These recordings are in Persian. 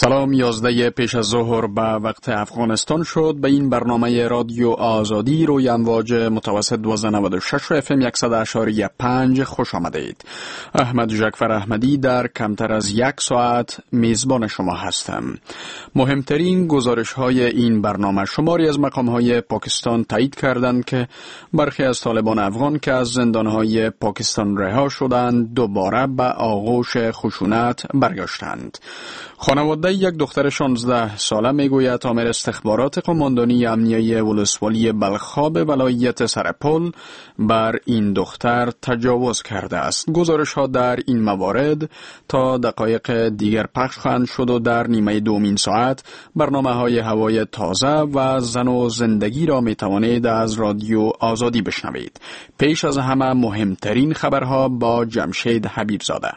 سلام، 11 پیش از ظهر به وقت افغانستان شد. به این برنامه رادیو آزادی روی امواج متوسط 1296 اف ام 100.5 خوش آمدید. احمد جعفر احمدی در کمتر از یک ساعت میزبان شما هستم. مهمترین گزارش های این برنامه: شماری از مقام های پاکستان تایید کردند که برخی از طالبان افغان که از زندان های پاکستان رها شدند دوباره به آغوش خشونت برگشتند. خانواده یک دختر 16 ساله میگوید آمر استخبارات قماندانی امنیه ولسوالی بلخاب ولایت سرپل بر این دختر تجاوز کرده است. گزارش ها در این موارد تا دقایق دیگر پخش خواهند شد و در نیمه دومین ساعت برنامه های هوای تازه و زن و زندگی را می توانید از رادیو آزادی بشنوید. پیش از همه مهمترین خبرها با جمشید حبیبزاده.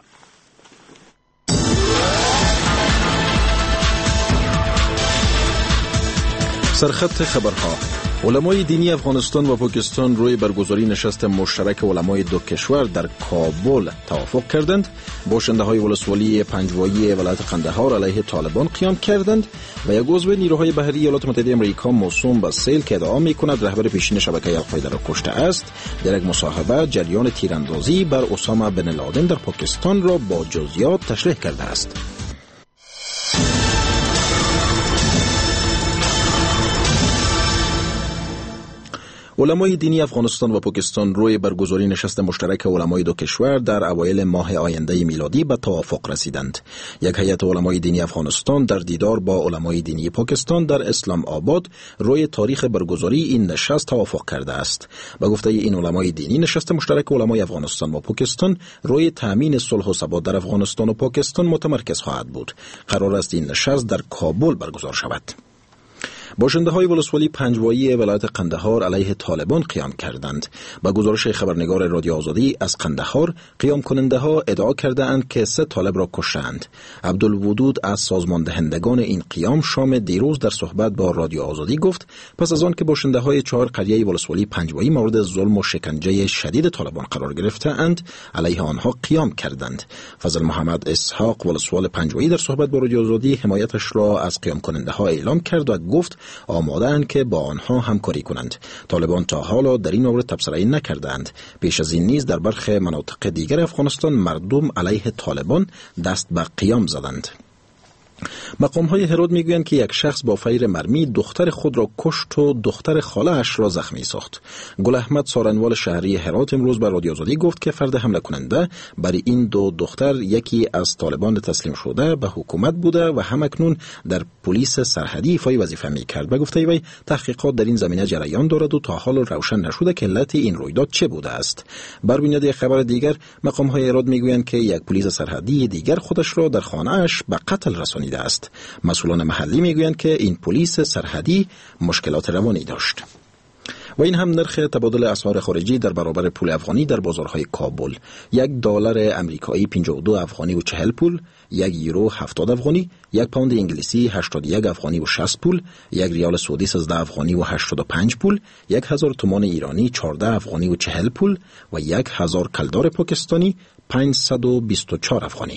سرخط خبرها: علمای دینی افغانستان و پاکستان روی برگزاری نشست مشترک علمای دو کشور در کابل توافق کردند. باشنده های ولسوالی پنجوایی ولایت قندهار علیه طالبان قیام کردند و یک عضو نیروهای بحری ایالات متحده آمریکا موسوم به سیل که ادعا می‌کند رهبر پیشین شبکه القاعده را کشته است، در یک مصاحبه جریان تیراندازی بر اسامه بن لادن در پاکستان را با جزئیات تشریح کرده است. علمای دینی افغانستان و پاکستان روی برگزاری نشست مشترک علمای دو کشور در اوایل ماه آینده میلادی به توافق رسیدند. یک هیئت علمای دینی افغانستان در دیدار با علمای دینی پاکستان در اسلام آباد روی تاریخ برگزاری این نشست توافق کرده است. به گفته این علمای دینی، نشست مشترک علمای افغانستان و پاکستان روی تامین صلح و ثبات در افغانستان و پاکستان متمرکز خواهد بود. قرار است این نشست در کابل برگزار شود. باشنده های ولسوالی پنجوایی ولایت قندهار علیه طالبان قیام کردند. با گزارش خبرنگار رادیو آزادی از قندهار، قیام کننده ها ادعا کرده اند که 3 طالب را کشتند. عبدالودود از سازمان دهندگان این قیام شام دیروز در صحبت با رادیو آزادی گفت پس از آن که باشنده های 4 قریه ولسوالی پنجوایی مورد ظلم و شکنجه شدید طالبان قرار گرفته اند، علیه آنها قیام کردند. فضل محمد اسحاق ولسوال پنجوایی در صحبت با رادیو آزادی حمایتش را از قیام کننده ها اعلام کرد و گفت آماده اند که با آنها همکاری کنند. طالبان تا حالا در این مورد تبصره‌ای نکردند. پیش از این نیز در برخی مناطق دیگر افغانستان مردم علیه طالبان دست به قیام زدند. مقام های هرات میگویند که یک شخص با فیر مرمی دختر خود را کشت و دختر خاله اش را زخمی ساخت. گل احمد سارنوال شهری هرات امروز بر رادیو آزادی گفت که فرد حمله کننده برای این 2 دختر یکی از طالبان تسلیم شده به حکومت بوده و همکنون در پلیس سرحدی ایفای وظیفه میکرد. به گفته وی تحقیقات در این زمینه جریان دارد و تا حال روشن نشده که علت این رویداد چه بوده است. بر بنیاد خبر دیگر، مقام های هرات میگویند که یک پلیس سرحدی دیگر خودش را در خانه اش به قتل رسانیده است. مسئولان محلی میگویند که این پلیس سرحدی مشکلات روانی داشت. و این هم نرخ تبادل اسعار خارجی در برابر پول افغانی در بازارهای کابل: $1 امریکایی 52 افغانی و 40 پول، €1 70 افغانی، 1 پوند انگلیسی 81 افغانی و 60 پول، 1 ریال سعودی 13 افغانی و 85 پول، 1000 تومان ایرانی 14 افغانی و 40 پول و 1000 کلدار پاکستانی 524 افغانی.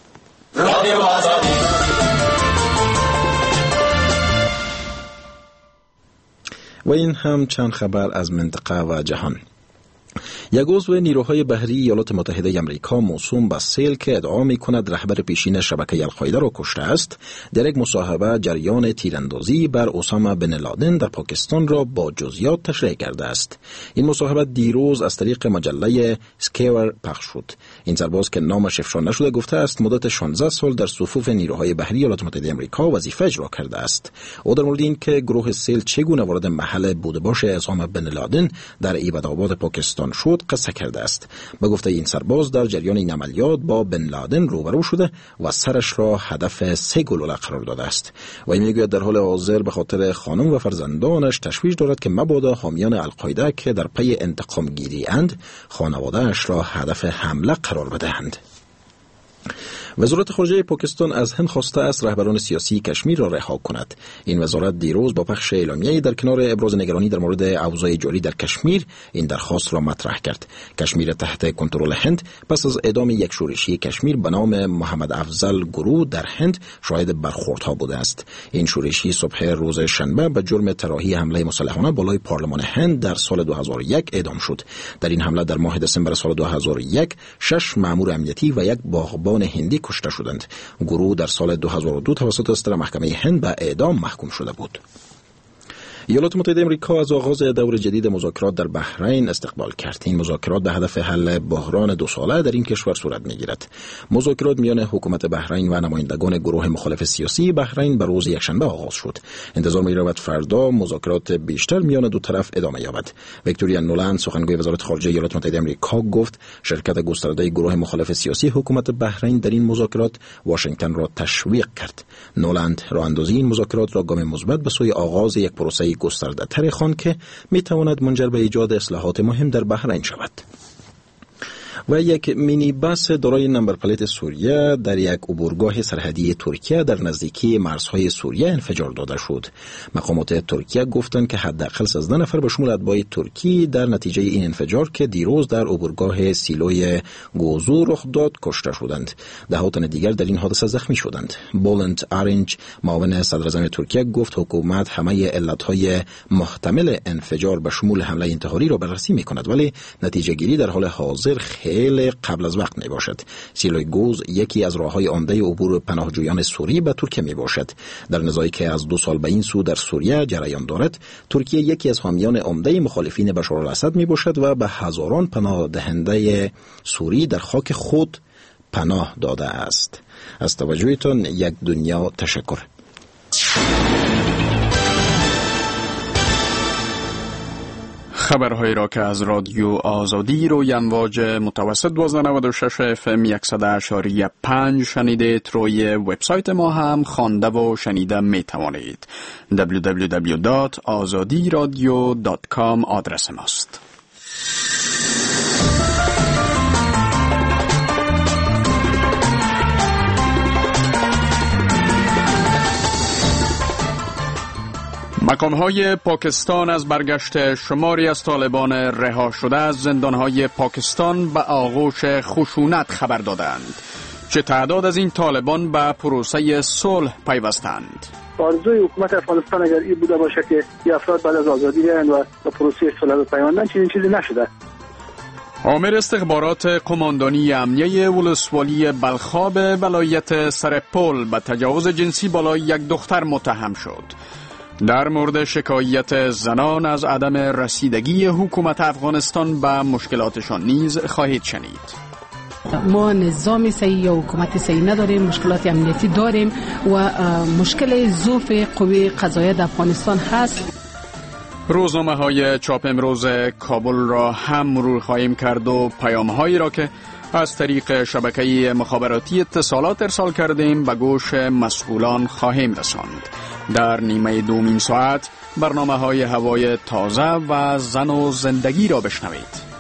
و این هم چند خبر از منطقه و جهان. یک عضو نیروهای بحری ایالات متحده آمریکا موسوم به سیل که ادعا می‌کند رهبر پیشین شبکه القاعده را کشته است، در یک مصاحبه جریان تیراندازی بر اسامه بن لادن در پاکستان را با جزئیات تشریح کرده است. این مصاحبه دیروز از طریق مجله اسکیور پخش شد. این سرباز که نامش افشا نشده گفته است مدت 16 سال در صفوف نیروهای بحری ایالات متحده آمریکا وظیفه اجرا کرده است. او در مورد این که گروه سیل چگونه وارد محل بودباش اسامه بن لادن در ایبدآباد پاکستان شد قصه کرده است. به گفته این سرباز در جریان این عملیات با بن لادن روبرو شده و سرش را هدف 3 گلوله قرار داده است. و این میگوید در حال حاضر به خاطر خانم و فرزندانش تشویش دارد که مبادا حامیان القاعده که در پی انتقام گیری اند خانواده اش را هدف حمله قرار بدهند. وزارت خارجه پاکستان از هند خواسته است رهبران سیاسی کشمیر را رها کند. این وزارت دیروز با پخش اعلامیه‌ای در کنار ابراز نگرانی در مورد اوضاع جاری در کشمیر این درخواست را مطرح کرد. کشمیر تحت کنترل هند پس از اعدام یک شورشی کشمیر به نام محمد افضل گرو در هند شاهد برخوردها بوده است. این شورشی صبح روز شنبه به جرم طراحی حمله مسلحانه بالای پارلمان هند در سال 2001 اعدام شد. در این حمله در ماه دسامبر سال 2001 6 مأمور امنیتی و یک باغبان هندی کشته شدند. گرو در سال 2002 توسط استر محکمه هند به اعدام محکوم شده بود. ایالات متحده آمریکا از آغاز دور جدید مذاکرات در بحرین استقبال کرد. این مذاکرات به هدف حل بحران 2 ساله در این کشور صورت می‌گیرد. مذاکرات میان حکومت بحرین و نمایندگان گروه مخالف سیاسی بحرین به روز یکشنبه آغاز شد. انتظار می‌رود فردا مذاکرات بیشتر میان دو طرف ادامه یابد. ویکتوریا نولند سخنگوی وزارت خارجه ایالات متحده آمریکا گفت شرکت گسترده گروه مخالف سیاسی حکومت بحرین در این مذاکرات واشنگتن را تشویق کرد. نولند راه‌اندازی این مذاکرات را گام مثبت به سوی آغاز یک پروسه گسترده تر خواند که میتواند منجر به ایجاد اصلاحات مهم در بحرین شود. و یک مینی بس دارای نمبر پلیت سوریه در یک عبورگاه سرحدی ترکیه در نزدیکی مرزهای سوریه انفجار داده شد. مقامات ترکیه گفتند که حداقل 13 نفر به شمول اتباع ترکی در نتیجه این انفجار که دیروز در عبورگاه سیلوی گوزو رخ داد کشته شدند. ده تن دیگر در این حادثه زخمی شدند. بولند آرنج معاون صدراعظم ترکیه گفت حکومت همه علتهای محتمل انفجار به شمول حمله انتحاری را بررسی می‌کند ولی نتیجه گیری در حال حاضر خیلی قبل از وقت می باشد. سیلوی گوز یکی از راههای عمده عبور پناهجویان سوری به ترکیه می باشد. در نزاعی که از 2 سال به این سو در سوریه جریان دارد، ترکیه یکی از حامیان عمده مخالفین بشار الاسد می باشد و به هزاران پناه دهنده سوری در خاک خود پناه داده است. از توجهتان یک دنیا تشکر. خبرهایی را که از رادیو آزادی روی امواج متوسط 1296 FM 100.5 شنیدید. روی وبسایت ما هم خوانده و شنیده می توانید. www.azadiradio.com آدرس ماست. مقام‌های پاکستان از برگشت شماری از طالبان رها شده از زندان‌های پاکستان به آغوش خشونت خبر دادند. چه تعداد از این طالبان به پروسه صلح پیوستند؟ آرزوی حکومت افغانستان اگر این بوده باشه که این افراد بعد از آزادی بیایند و به پروسه صلح پیوندن، چیزی نشده. آمر استخبارات قماندانی امنیه ولسوالی بلخاب ولایت سرپل به تجاوز جنسی بالای یک دختر متهم شد. در مورد شکایت زنان از عدم رسیدگی حکومت افغانستان به مشکلاتشان نیز خواهید شنید. ما نظام صحیح یا حکومت صحیح نداریم، مشکلات امنیتی داریم و مشکل ضعف قوه قضاییه در افغانستان هست. روزنامه های چاپ امروز کابل را هم مرور خواهیم کرد و پیام هایی را که از طریق شبکه مخابراتی اتصالات ارسال کردیم به گوش مسئولان خواهیم رساند. در نیمه دومین ساعت برنامه های هوای تازه و زن و زندگی را بشنوید.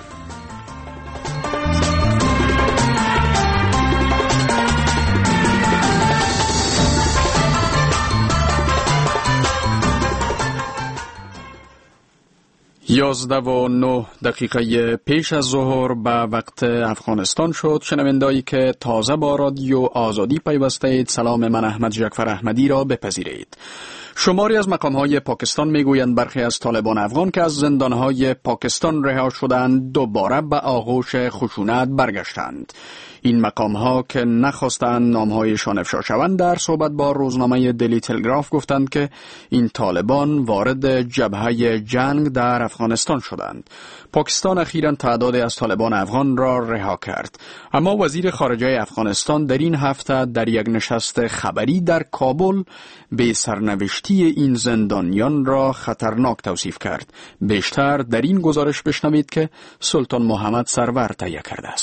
یازده و 9 دقیقه پیش از ظهر به وقت افغانستان شد. شنوندهایی که تازه با رادیو آزادی پیوسته اید، سلام من احمد جعفر احمدی را بپذیرید. شماری از مقام‌های پاکستان میگویند برخی از طالبان افغان که از زندان‌های پاکستان رها شدند دوباره به آغوش خشونت برگشتند. این مقام‌ها که نخواستند نام‌هایشان افشا شوند در صحبت با روزنامه دیلی تلگراف گفتند که این طالبان وارد جبهه جنگ در افغانستان شدند. پاکستان اخیراً تعدادی از طالبان افغان را رها کرد، اما وزیر خارجه افغانستان در این هفته در یک نشست خبری در کابل به سرنوشتی این زندانیان را خطرناک توصیف کرد. بیشتر در این گزارش بشنوید که سلطان محمد سرور تهیه کرده است.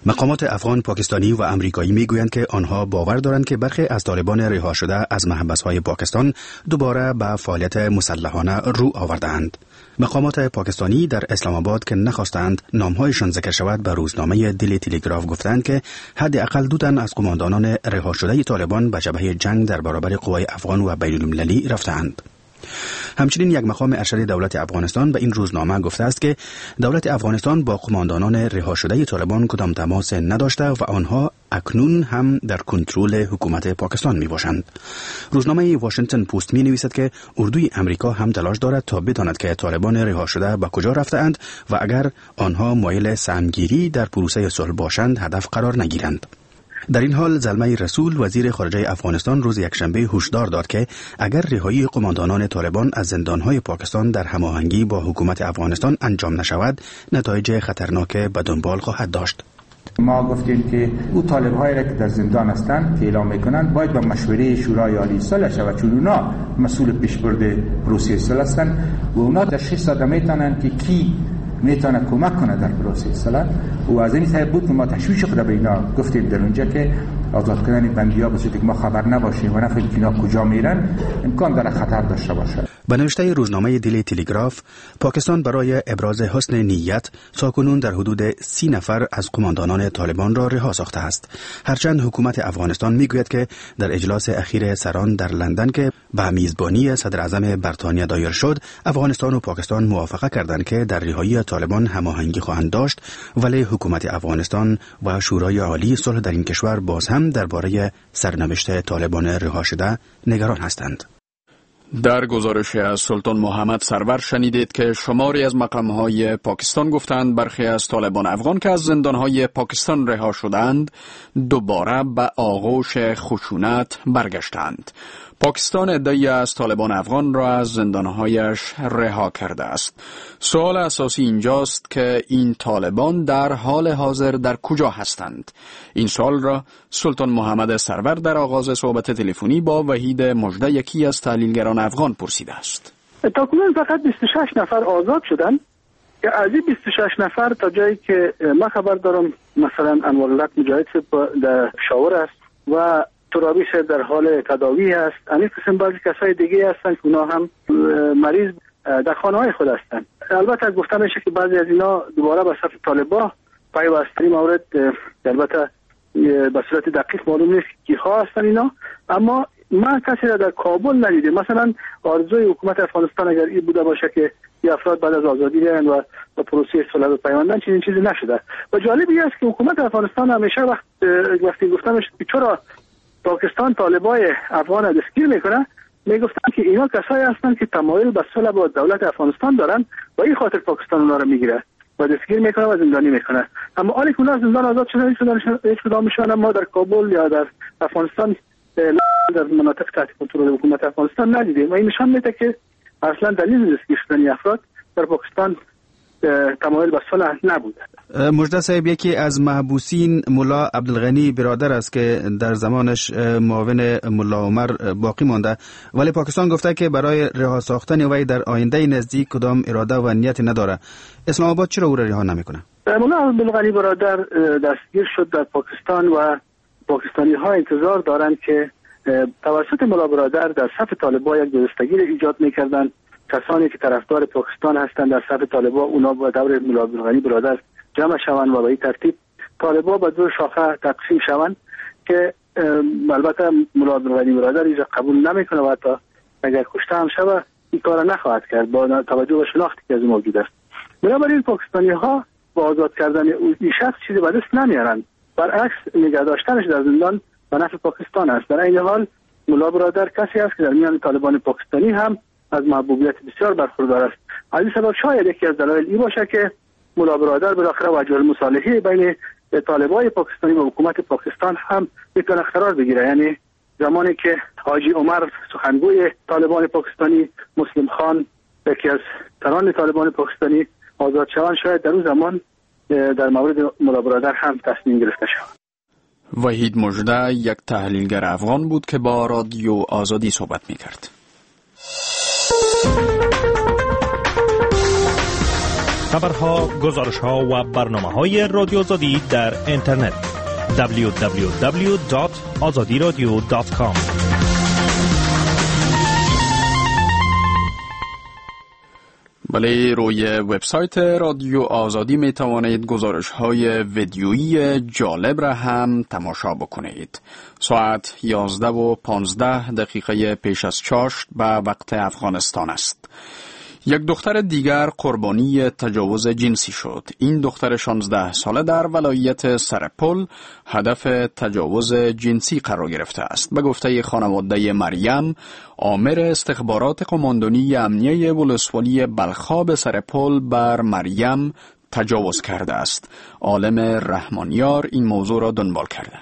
مقامات افغان، پاکستانی و امریکایی میگویند که آنها باور دارند که برخی از طالبان رها شده از محبس‌های پاکستان دوباره به فعالیت مسلحانه رو آوردند. مقامات پاکستانی در اسلام آباد که نخواستند نامهایشان ذکر شود به روزنامه دیلی تلگراف گفتند که حداقل 2 تن از قماندانان رها شده طالبان به جبهه جنگ در برابر قوای افغان و بین‌المللی رفتند. همچنین یک مقام ارشد دولت افغانستان به این روزنامه گفته است که دولت افغانستان با قماندانان رها شده طالبان کدام تماس نداشته و آنها اکنون هم در کنترل حکومت پاکستان می باشند. روزنامه واشنگتن پست می نویسد که اردوی امریکا هم تلاش دارد تا بداند که طالبان رها شده به کجا رفتند و اگر آنها مایل سهمگیری در پروسه صلح باشند هدف قرار نگیرند. در این حال زلمه رسول وزیر خارجه افغانستان روز یکشنبه هشدار داد که اگر رهایی قماندانان طالبان از زندانهای پاکستان در هماهنگی با حکومت افغانستان انجام نشود نتایج خطرناک به دنبال خواهد داشت. ما گفتیم که او طالب‌هایی که در زندان هستند که اعلام می‌کنند باید با مشوره شورای عالی صلح شود، چون اونا مسئول پیشبرد پروسه صلح هستند و اونا در 6 ساعت میتونن که کی میتونه کمک کنه در پروسه صلح. و از این طریق بود که ما تشویش خود به اینا گفتیم در اونجا که آزاد کردن بندی‌ها به صورتی که ما خبر نباشیم و نفهمیم که اینا کجا میرن امکان داره خطر داشته باشه. به نوشته روزنامه دیلی تلگراف، پاکستان برای ابراز حسن نیت تاکنون در حدود 30 نفر از قماندانان طالبان را رها ساخته است. هرچند حکومت افغانستان میگوید که در اجلاس اخیر سران در لندن که به میزبانی صدر اعظم بریتانیا دایر شد، افغانستان و پاکستان موافقه کردند که در رهایی طالبان هماهنگی خواهند داشت، ولی حکومت افغانستان و شورای عالی صلح در این کشور باز هم درباره سرنوشت طالبان رها شده نگران هستند. در گزارش از سلطان محمد سرور شنیدید که شماری از مقام‌های پاکستان گفتند برخی از طالبان افغان که از زندان‌های پاکستان رها شدند دوباره به آغوش خشونت برگشتند. پاکستان ادعای از طالبان افغان را از زندانهایش رها کرده است. سوال اساسی اینجاست که این طالبان در حال حاضر در کجا هستند؟ این سوال را سلطان محمد سرور در آغاز صحبت تلفنی با وحید مژده یکی از تحلیلگران افغان پرسیده است. تاکنون فقط 26 نفر آزاد شدند که از این 26 نفر تا جایی که من خبر دارم مثلا انوارالحق مجاهد در شاور است و ترابی در حال تداوی است. این قسم بعضی کسای دیگه هستند که اونا هم مریض در خانه‌های خود هستند. البته گفته میشه که بعضی از اینا دوباره به صف طالبان پیوستگی مورد البته به صورت دقیق معلوم نیست که ها هستند اینا، اما من کسی را در کابل ندیدم. مثلا آرزوی حکومت افغانستان اگر این بوده باشه که این افراد بعد از آزادی بیان و پروسه صلح رو پیوندن چنین چیزی نشده. و جالب است که حکومت افغانستان همیشه وقتی گفته میشه که چرا پاکستان طالبای افغان دستگیر میکنه، میگفتن که اینا کسایی هستند که تمایل به صلح با دولت افغانستان دارن و این خاطر پاکستان اونا رو میگیره و دستگیر میکنه و زندانی میکنه. اما حالی که اونا زندان آزاد شدن هیچ کدامشون ما در کابل یا در افغانستان در مناطق تحت کنترل حکومت افغانستان ندیدیم و این نشان میده که اصلا دلیل دستگیر شدن افراد در پاکستان تمایل به صلح نبود. مژده صاحب، یکی از محبوسین ملا عبدالغنی برادر است که در زمانش معاون ملا عمر باقی مانده، ولی پاکستان گفته که برای رها ساختن وی در آینده نزدیک کدام اراده و نیت نداره. اسلام آباد چرا او را رها نمیکنه؟ ملا عبدالغنی برادر دستگیر شد در پاکستان و پاکستانی ها انتظار دارند که توسط ملا برادر در صف طالبان یک گسستگی ایجاد میکردند. کسانی که طرفدار پاکستان هستند در صف طالبان اونا با دور ملا عبدالغنی برادر جمع شوند و به این ترتیب طالبان به دو شاخه تقسیم شوند که البته ملا عبدالغنی برادر اینجا قبول نمیکنه و حتی اگر کشته هم شود این کار نخواهد کرد با توجه به شناختی که از موجود است. بنابراین پاکستانی ها با آزاد کردن این شخص چیزی به دست نمیارند، برعکس نگه داشتنش در زندان به نفع پاکستان است. در این حال ملا برادر کسی است که در میان طالبان پاکستانی هم از محبوبیت بسیار برخوردار است. از این سبب شاید یکی از دلایل این باشه که ملا برادر بالاخره وجه المصالحه بین طالبان پاکستانی و حکومت پاکستان هم میتونه قرار بگیره. یعنی زمانی که حاجی عمر سخنگوی طالبان پاکستانی، مسلم خان یکی از سران طالبان پاکستانی آزاد شوند، شاید در اون زمان در مورد ملا برادر هم تصمیم گرفته شود. وحید مژده یک تحلیلگر افغان بود که با رادیو آزادی صحبت میکرد. خبرها، گزارش‌ها و برنامه‌های رادیو آزادی در اینترنت www.azadiradio.com. بله، روی وبسایت رادیو آزادی می توانید گزارش‌های ویدیویی جالب را هم تماشا بکنید. ساعت 11:15 پیش از چاشت به وقت افغانستان است. یک دختر دیگر قربانی تجاوز جنسی شد. این دختر 16 ساله در ولایت سرپل هدف تجاوز جنسی قرار گرفته است. به گفته خانواده مریم، آمر استخبارات قماندانی امنیه ولسوالی بلخاب سرپل بر مریم تجاوز کرده است. عالم رحمانیار این موضوع را دنبال کرده.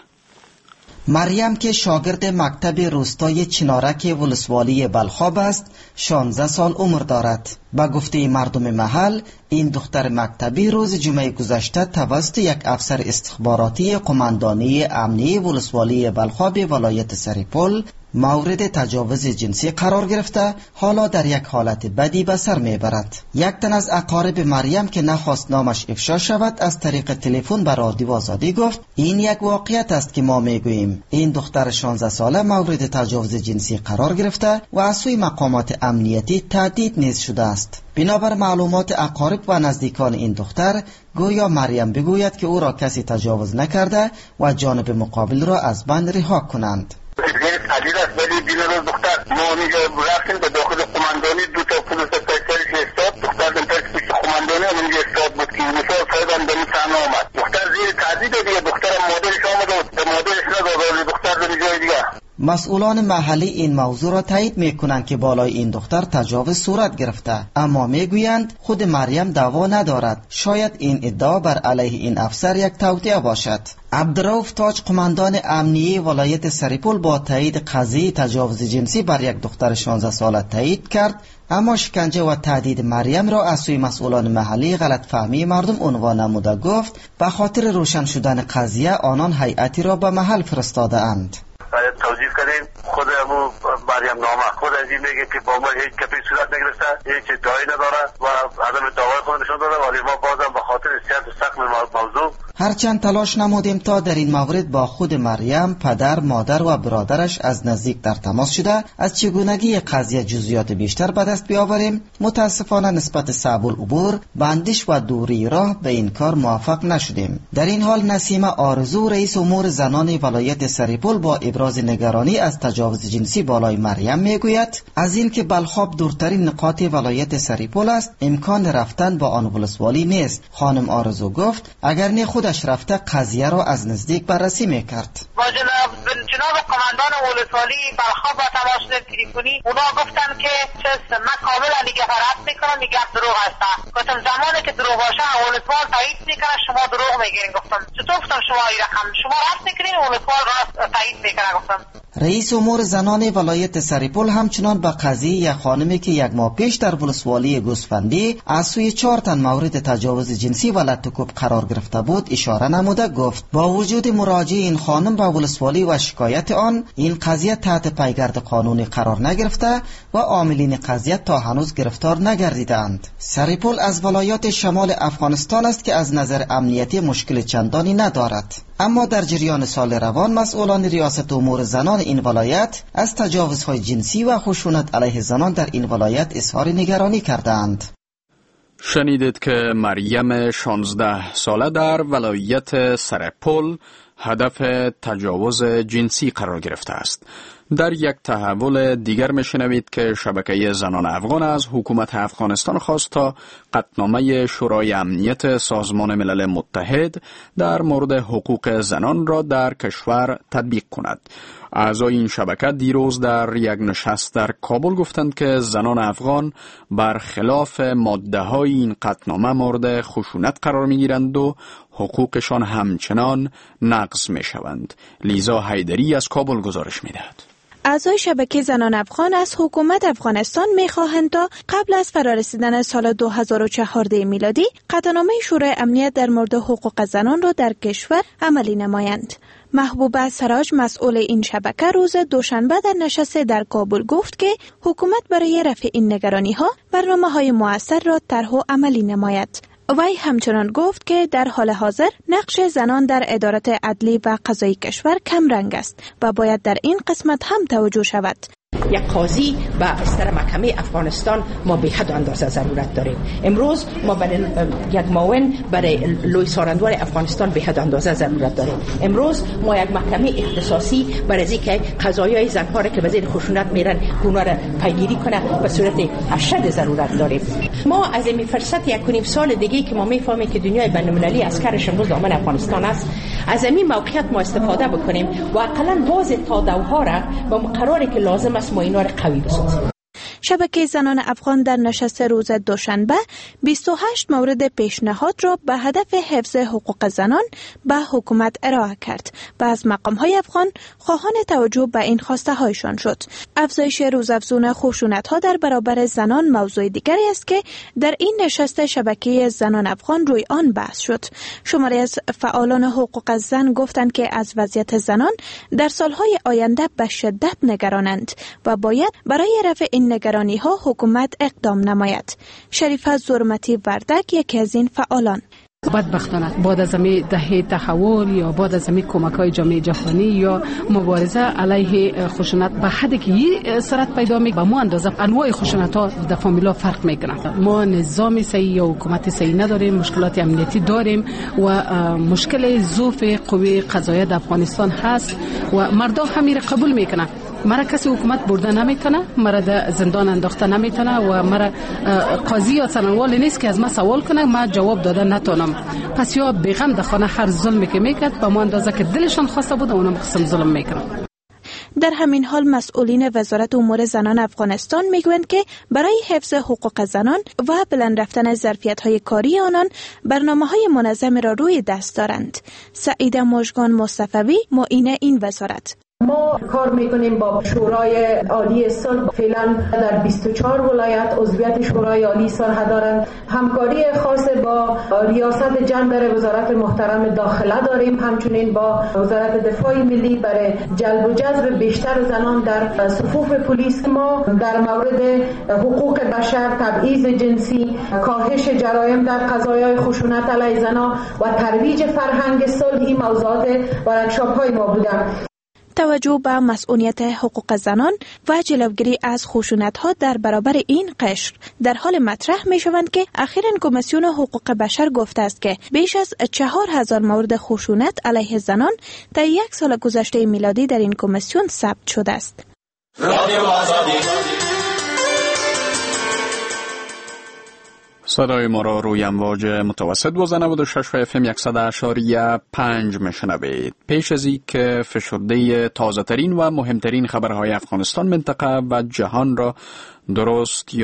مریم که شاگرد مکتب روستای چنارک ولسوالی بلخاب است، 16 سال عمر دارد. با گفته مردم محل، این دختر مکتبی روز جمعه گذشته توسط یک افسر استخباراتی قماندانی امنیه ولسوالی بلخاب ولایت سرپل مورد تجاوز جنسی قرار گرفته، حالا در یک حالت بدی به سر میبرد. یک تن از اقارب مریم که نخواست نامش افشا شود از طریق تلفن به رادیو آزادی گفت این یک واقعیت است که ما میگوییم. این دختر 16 ساله مورد تجاوز جنسی قرار گرفته و از سوی مقامات امنیتی تهدید نیز شده است. بنابر معلومات اقارب و نزدیکان این دختر، گویا مریم بگوید که او را کسی تجاوز نکرده و جانب مقابل را از بند رها کنند. عزیز است، ولی دین روز دختر ما اونجا رفتیم به داخل قماندانی، دو تا پلیس پیسرش استاد، دختر در پیش قماندانی اونجا استاد بود که مثال صاحبان به این صحنه آمد. دختر زیر تعذیب دیگه، دختر مادرش آمده و به مادرش نداد، دختر در جای دیگه. مسئولان محلی این موضوع را تایید میکنند که بالای این دختر تجاوز صورت گرفته، اما میگویند خود مریم دعوا ندارد. شاید این ادعا بر علیه این افسر یک توطئه باشد. عبدالرؤف تاج، قماندان امنیه ولایت سرپل، با تایید قضیه تجاوز جنسی بر یک دختر 16 ساله تایید کرد، اما شکنجه و تهدید مریم را از سوی مسئولان محلی غلط فهمی مردم عنوان نموده گفت به خاطر روشن شدن قضیه آنان هیئتی را به محل فرستاده اند. توضیح کردیم خود ابو مریم نامه خود از این میگه که با ما هیچ کپی صورت نگرفته، هیچ ادعایی نداره و عدم دعوای خود نشون داده، ولی ما بازم به خاطر احتیاط سخت موضوع هرچند تلاش نمودیم تا در این مورد با خود مریم، پدر، مادر و برادرش از نزدیک در تماس شده از چگونگی قضیه جزئیات بیشتر به دست بیاوریم، متاسفانه نسبت صعب العبور، بندش و دوری راه به این کار موفق نشدیم. در این حال نسیمه آرزو، رئیس امور زنان ولایت سرپل، با ابراز نگرانی از تجاوز جنسی بالای مریم میگوید از این که بلخاب دورترین نقاط ولایت سرپل است، امکان رفتن با آن ولسوالی نیست. خانم آرزو گفت اگر نه خودش رفته قضیه را از نزدیک بررسی میکرد. با جناب قماندان ولسوالی بلخاب با تماس تلفنی اونا گفتن که من کاملا دیگه فرض میکنم میگم دروغ هست. گفتم زمانی که دروغ باشه ولسوال تایید میکنه شما دروغ میگین. گفتم چطور؟ گفتم شما این رقم شما راست میکنین ولسوال راست تایید میکنه. گفتم رئیس امور زنان ولایت سرپل همچنان به قضیه یک خانمی که یک ماه پیش در ولسوالی گوسفندی از سوی 4 تن مورد تجاوز جنسی و لطکوب قرار گرفته بود اشاره نموده گفت با وجود مراجعه این خانم به ولسوالی و شکایت آن، این قضیه تحت پیگرد قانونی قرار نگرفته و عاملین قضیه تا هنوز گرفتار نگردیدند. سرپل از ولایات شمال افغانستان است که از نظر امنیتی مشکل چندانی ندارد، اما در جریان سال روان مسئولان ریاست امور زنان این ولایت از تجاوزهای جنسی و خشونت علیه زنان در این ولایت اظهار نگرانی کردند. شنیدید که مریم 16 ساله در ولایت سرپل هدف تجاوز جنسی قرار گرفته است. در یک تحول دیگر میشنوید که شبکه زنان افغان از حکومت افغانستان خواست تا قطعنامه شورای امنیت سازمان ملل متحد در مورد حقوق زنان را در کشور تطبیق کند. اعضای این شبکه دیروز در یک نشست در کابل گفتند که زنان افغان برخلاف ماده‌های این قطعنامه مورد خشونت قرار می‌گیرند و حقوقشان همچنان نقض می‌شوند. لیزا حیدری از کابل گزارش می‌دهد. اعضای شبکه زنان افغان از حکومت افغانستان می‌خواهند تا قبل از فرارسیدن سال 2014 میلادی قطعنامه شورای امنیت در مورد حقوق زنان را در کشور عملی نمایند. محبوبه سراج مسئول این شبکه روز دوشنبه در نشست در کابل گفت که حکومت برای رفع این نگرانی‌ها برنامه‌های مؤثر را طرح و عملی نماید. وی همچنان گفت که در حال حاضر نقش زنان در ادارات عدلی و قضایی کشور کم رنگ است و باید در این قسمت هم توجه شود. یک قاضی و بستر محکمه افغانستان ما به حد اندازه ضرورت داریم. امروز ما برای یک معاون برای لوی ساراندوار افغانستان به حد اندازه ضرورت داریم. امروز ما یک محکمه اختصاصی برای اینکه قضایای زنها را که به زیر خشونت میرن اونا را پیگیری کنه به صورت اشد ضرورت داریم. ما از این فرصت 1.5 سال دیگه که ما میفهمیم که دنیای بین‌المللی عسکرش امروز دامن افغانستان است، از این موقعیت ما استفاده بکنیم و اقلا باز تا دوها را با قراری که لازم است ما اینا را قوی بسازیم. شبکه زنان افغان در نشست روز دوشنبه 28 مورد پیشنهاد را به هدف حفظ حقوق زنان به حکومت ارائه کرد و از مقام‌های افغان خواهان توجه به این خواسته هایشان شد. افزایش روزافزون خشونت‌ها در برابر زنان موضوع دیگری است که در این نشست شبکه زنان افغان روی آن بحث شد. شماری از فعالان حقوق زن گفتند که از وضعیت زنان در سالهای آینده به شدت نگرانند و باید برای رفع این نگرانی ها حکومت اقدام نماید. شریفه زرمتی وردک یکی از این فعالان: بدبختانه بعد از دهه تحول یا بعد از کمک‌های جامعه جهانی یا مبارزه علیه خشونت به حدی که این سرعت پیدا می‌کنه، به مو اندازه انواع خشونت‌ها در فامیلا فرق می‌کنه. ما نظام صحیح یا حکومت صحیح نداریم، مشکلات امنیتی داریم و مشکل ضعف قوه قضاییه در افغانستان هست و مردم همین قبول می‌کنن. مرا کسی حکومت برده نمیتونه، مرا در زندان انداخته نمیتونه و مرا قاضی یا څارنوال نیست که از ما سوال کنه ما جواب داده نتونم. پس یا بیغم در خانه هر ظلمی که میکرد به ما اندازه که دلشان خواسته بود اونم قسم ظلم میکنه. در همین حال مسئولین وزارت امور زنان افغانستان میگویند که برای حفظ حقوق زنان و بلند رفتن ظرفیت‌های کاری آنان برنامه‌های منظم را روی دست دارند. سعیده مژگان مصطفی معین این وزارت: ما کار میکنیم با شورای عالی صلح. فعلا در 24 ولایت عضویت شورای عالی صلح دارند. همکاری خاص با ریاست جندر وزارت محترم داخله داریم، همچنین با وزارت دفاع ملی برای جلب و جذب بیشتر زنان در صفوف پلیس. ما در مورد حقوق بشر، تبعیض جنسی، کاهش جرایم در قضایای خشونت علیه زنان و ترویج فرهنگ صلح این موضوعات ورکشاپ‌های ما بودند. توجه به مسئولیت حقوق زنان و جلوگیری از خشونت‌ها در برابر این قشر در حال مطرح می‌شوند که اخیراً کمیسیون حقوق بشر گفته است که بیش از 4000 مورد خشونت علیه زنان در یک سال گذشته میلادی در این کمیسیون ثبت شده است. صدای ما را روی امواج متوسط و 96 FM 100.5 میشنوید. پیش از این که فشرده تازه ترین و مهمترین خبرهای افغانستان، منطقه و جهان را درست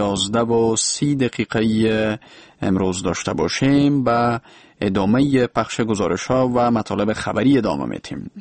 11:30 امروز داشته باشیم، به ادامه پخش گزارش‌ها و مطالب خبری ادامه میدیم.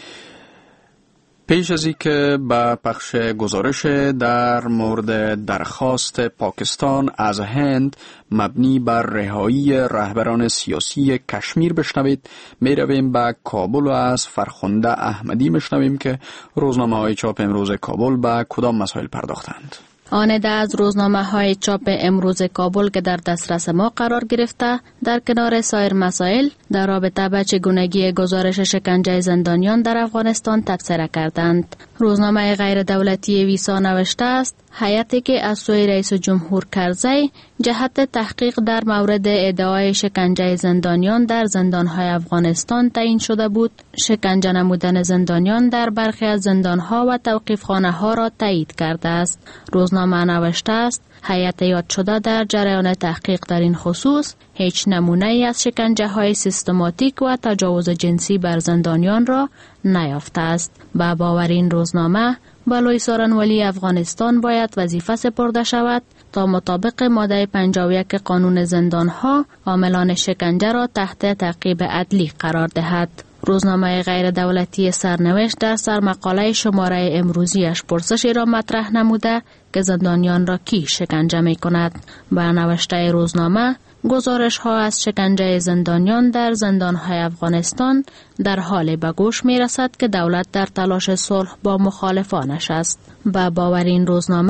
پیش از این که به پخش گزارش در مورد درخواست پاکستان از هند مبنی بر رهایی رهبران سیاسی کشمیر بشنوید، می رویم به کابل و از فرخنده احمدی میشنویم که روزنامه‌های چاپ امروز کابل به کدام مسائل پرداختند. آنده از روزنامه‌های چاپ امروز کابل که در دسترس ما قرار گرفته، در کنار سایر مسائل در رابطه با چگونگی گزارش شکنجه زندانیان در افغانستان تبصره کردند. روزنامه غیر دولتی ویسا نوشته است هیئتی که از سوی رئیس جمهور کرزی جهت تحقیق در مورد ادعای شکنجه زندانیان در زندان‌های افغانستان تعیین شده بود، شکنجه نمودن زندانیان در برخی از زندان‌ها و توقیفخانه‌ها را تایید کرده است. روزنامه نوشته است هیئت یاد شده در جریان تحقیق در این خصوص هیچ نمونه‌ای از شکنجه‌های سیستماتیک و تجاوز جنسی بر زندانیان را نیافته است. با باور این روزنامه بلوی سارنوالی افغانستان باید وظیفه سپرده شود تا مطابق ماده 51 قانون زندان‌ها عاملان شکنجه را تحت تعقیب عدلی قرار دهد. روزنامه غیر دولتی سرنوشت در سرمقاله شماره امروزیش پرسشی را مطرح نموده که زندانیان را کی شکنجه می کند. به نوشته روزنامه گزارش ها از شکنجه زندانیان در زندان‌های افغانستان در حال به گوش می رسد که دولت در تلاش صلح با مخالفانش است. با باور این روزنامه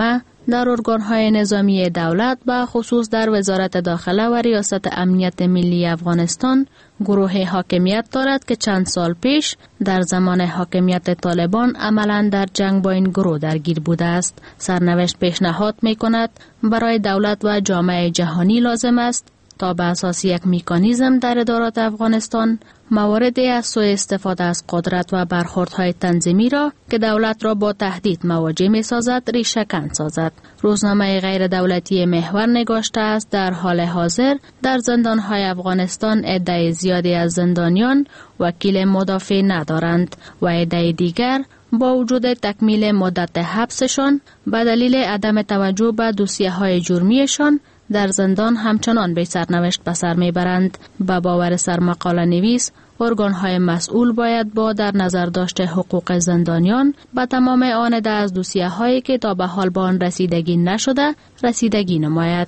در ارگان‌های نظامی دولت و خصوص در وزارت داخله و ریاست امنیت ملی افغانستان گروه حاکمیت دارد که چند سال پیش در زمان حاکمیت طالبان عملاً در جنگ با این گروه درگیر بوده است. سرنوشت پیشنهاد می‌کند برای دولت و جامعه جهانی لازم است تا به اساس یک مکانیزم در ادارات افغانستان مواردی از سوء استفاده از قدرت و برخوردهای تنظیمی را که دولت را با تهدید مواجه می سازد ریشه‌کن سازد. روزنامه غیر دولتی محور نگاشته است در حال حاضر در زندانهای افغانستان عده زیادی از زندانیان وکیل مدافع ندارند و عده دیگر با وجود تکمیل مدت حبسشان به دلیل عدم توجه به دوسیه‌های جرمیشان در زندان همچنان به سرنوشت به سر میبرند. به باور سرمقاله نویس، ارگان‌های مسئول باید با در نظر داشته حقوق زندانیان به تمام آن از دوسیه‌هایی که تا به حال به آن رسیدگی نشده رسیدگی نماید.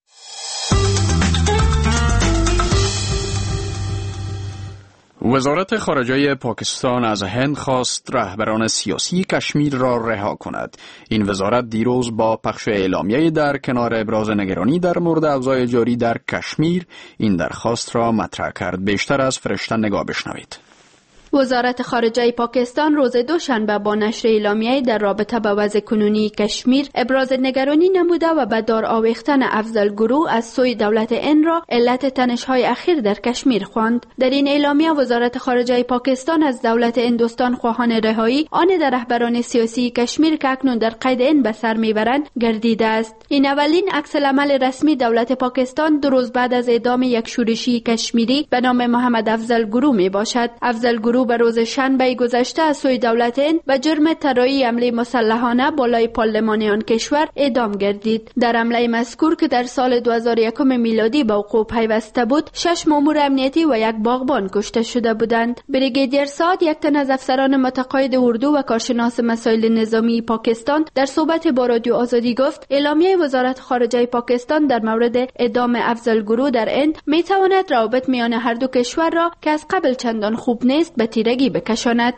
وزارت خارجه پاکستان از هند خواست رهبران سیاسی کشمیر را رها کند. این وزارت دیروز با پخش اعلامیه در کنار ابراز نگرانی در مورد اوضاع جاری در کشمیر این درخواست را مطرح کرد. بیشتر از فرشته نگاه بشنوید. وزارت خارجه پاکستان روز دوشنبه با نشر اعلامیه در رابطه با وضع کنونی کشمیر ابراز نگرانی نموده و به دار آویختن افضل گروه از سوی دولت هند را علت تنش‌های اخیر در کشمیر خواند. در این اعلامیه وزارت خارجه پاکستان از دولت هندوستان خواهان رهایی آن در رهبران سیاسی کشمیر که اکنون در قید هند به سر میبرند گردیده است. این اولین عکس العمل رسمی دولت پاکستان 2 روز بعد از اعدام یک شورشی کشمیری به نام محمد افضل گروه می باشد. افضل گروه به روز شنبه گذشته از سوی دولت هند به جرم طراحی حمله مسلحانه بالای پارلمان آن کشور اعدام گردید. در حمله مذکور که در سال 2001 میلادی به وقوع پیوسته بود، 6 مامور امنیتی و 1 باغبان کشته شده بودند. بریگیدیر سعد، یک تن از افسران متقاعد اردو و کارشناس مسائل نظامی پاکستان، در صحبت با رادیو آزادی گفت اعلامیه وزارت خارجه پاکستان در مورد اعدام افضل گروه در هند می تواند روابط میان هر دو کشور را که از قبل چندان خوب نیست به تیرگی بکشاند.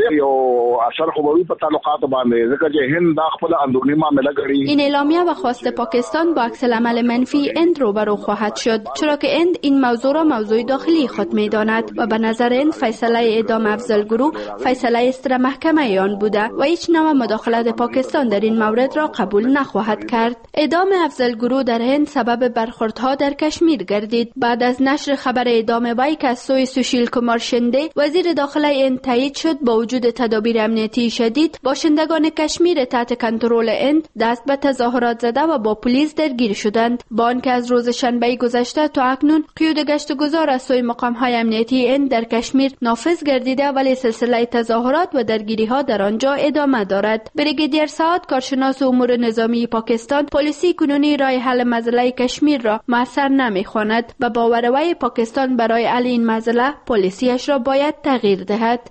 این اعلامیه و خواست پاکستان با عکس العمل منفی هند روبرو خواهد شد، چرا که هند این موضوع را موضوع داخلی خود می‌داند و به نظر هند فیصله اعدام افضل گروه فیصله استر محکمه آن بوده و هیچ نوع مداخلت پاکستان در این مورد را قبول نخواهد کرد. اعدام افضل گروه در هند سبب برخوردها در کشمیر گردید. بعد از نشر خبر اعدام وی که از سوی سوشیل کمار شنده وزیر داخله هند تایید شد، با وجود تدابیر امنیتی شدید باشندگان کشمیر تحت کنترل هند دست به تظاهرات زده و با پلیس درگیر شدند. با آنکه از روز شنبه گذشته تا اکنون قیود گشتگذار از سوی مقام‌های امنیتی هند در کشمیر نافذ گردیده، ولی سلسله تظاهرات و درگیری‌ها در آنجا ادامه دارد. بریگیدیر سعد، کارشناس امور نظامی پاکستان، پلیسی کنونی راه حل مسئله کشمیر را مؤثر نمی‌خواند. به باور وی پاکستان برای حل این مسئله پلیسیش را باید تغییر دهد.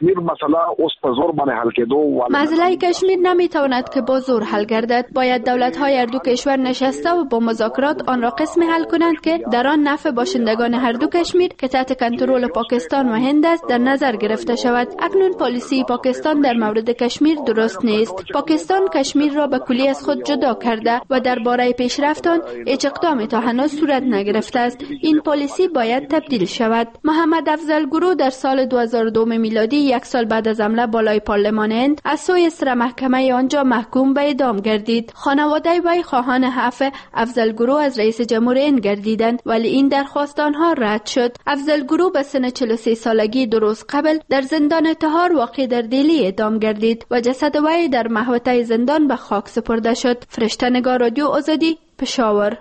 مسئله کشمیر نمیتواند که با زور حل گردد. باید دولت‌های هر دو کشور نشسته و با مذاکرات آن را قسمی حل کنند که در آن نفع باشندگان هر دو کشمیر که تحت کنترل پاکستان و هند است در نظر گرفته شود. اکنون پالیسی پاکستان در مورد کشمیر درست نیست. پاکستان کشمیر را به کلی از خود جدا کرده و درباره پیشرفت آن هیچ اقدامی تا هنوز صورت نگرفته است. این پالیسی باید تبدیل شود. محمد افضل گروه در سال 2002 میلادی، 1 سال بعد از حمله بالای پارلمان هند، از سوی استر محکمه آنجا محکوم به اعدام گردید. خانواده وی خواهان عفو افضل گروه از رئیس جمهور هند گردیدند، ولی این درخواست آنها رد شد. افضل گروه به سن 43 سالگی 2 روز قبل در زندان تهار واقع در دهلی اعدام گردید و جسد وی در محوطه زندان به خاک سپرده شد. فرشته نگار، رادیو آزادی، پشاور.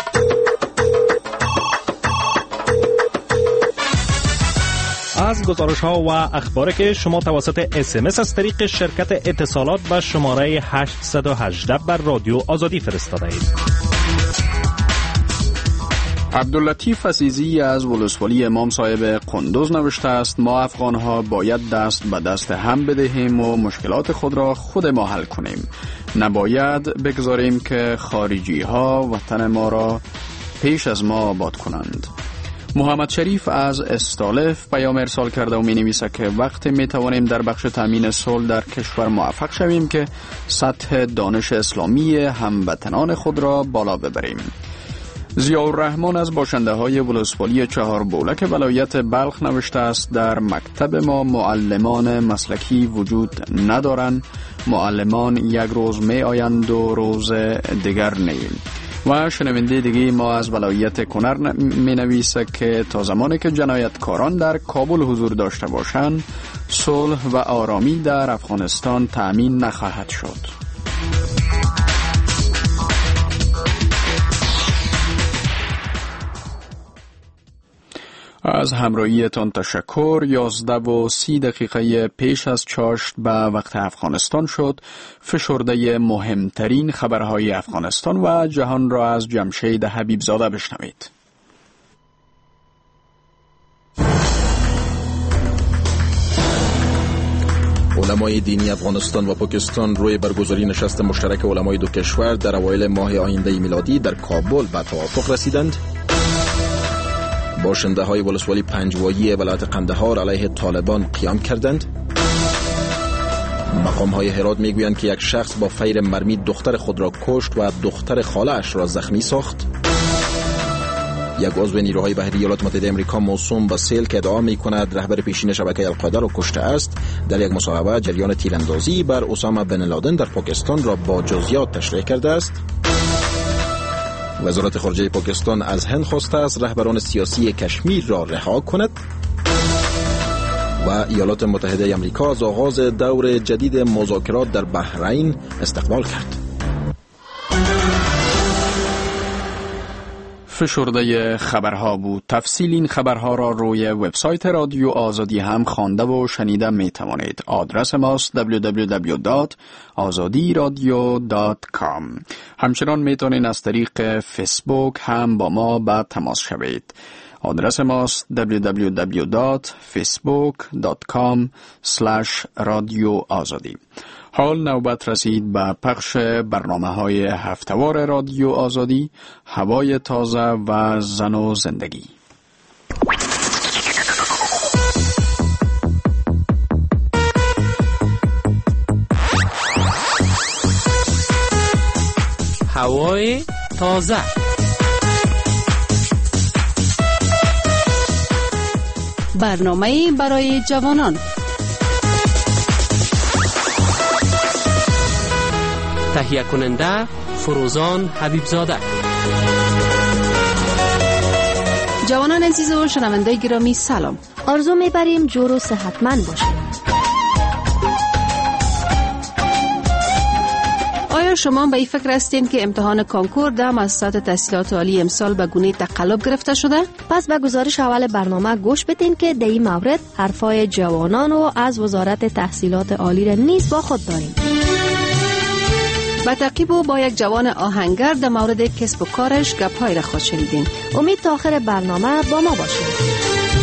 از گزارش‌ها و اخباری که شما توسط SMS از طریق شرکت اتصالات به شماره 818 بر رادیو آزادی فرستاده اید. عبداللطیف عزیزی از ولسوالی امام صاحب قندوز نوشته است: ما افغان‌ها باید دست به دست هم بدهیم و مشکلات خود را خود ما حل کنیم. نباید بگذاریم که خارجی‌ها وطن ما را پیش از ما آباد کنند. محمد شریف از استالف پیام ارسال کرده و می نویسه که وقتی می توانیم در بخش تامین صلح در کشور موفق شویم که سطح دانش اسلامی هموطنان خود را بالا ببریم. ضیاءالرحمن از باشنده های ولسوالی چهاربولک ولایت بلخ نوشته است در مکتب ما معلمان مسلکی وجود ندارند. معلمان یک روز می آیند و روز دیگر نیم. و شنونده دیگه ما از ولایت کنر می نویسه که تا زمانی که جنایتکاران در کابل حضور داشته باشند صلح و آرامی در افغانستان تأمین نخواهد شد. از همراهیتان تشکر. 11:30 پیش از چاشت به وقت افغانستان شد. فشرده مهمترین خبرهای افغانستان و جهان را از جمشید حبیبزاده بشنوید. علمای دینی افغانستان و پاکستان روی برگزاری نشست مشترک علمای دو کشور در اوایل ماه آینده میلادی در کابل به توافق رسیدند. باشنده های ولسوالی پنجوایی ولایت قندهار علیه طالبان قیام کردند. مقام های هرات میگویند که یک شخص با فیر مرمی دختر خود را کشت و دختر خاله اش را زخمی ساخت. یک عضو نیروهای بحری ایالات متحده آمریکا موسوم به سیل که ادعا میکند رهبر پیشین شبکه القاعده را کشته است، در یک مصاحبه جریان تیراندازی بر اسامه بن لادن در پاکستان را با جزئیات تشریح کرده است. وزارت خارجه پاکستان از هند خواسته است رهبران سیاسی کشمیر را رها کند. و ایالات متحده آمریکا از آغاز دور جدید مذاکرات در بحرین استقبال کرد. فشرده خبرها بود. تفصیل این خبرها را روی وبسایت رادیو آزادی هم خوانده و شنیده می توانید. آدرس ماست www.azadiradio.com. همچنان می توانید از طریق فیسبوک هم با ما به تماس شوید. آدرس ماست www.facebook.com/radioazadi. حال نوبت رسید به پخش برنامه‌های هفته‌وار رادیو آزادی، هوای تازه و زن و زندگی. هوای تازه. برنامه برای جوانان. تهیه کننده فروزان حبیبزاده. جوانان عزیز و شنونده گرامی سلام. آرزو می‌بریم جور و صحتمند باشید. آیا شما به این فکر هستین که امتحان کنکور در مؤسسات تحصیلات عالی امسال به گونه تقلب گرفته شده؟ پس به گزارش اول برنامه گوش بدین که در این مورد حرفای جوانان و از وزارت تحصیلات عالی را نیز با خود داریم. با تعقیب و با یک جوان آهنگر در مورد کسب و کارش گپ‌های را خود شنیدین. امید تا آخر برنامه با ما باشید.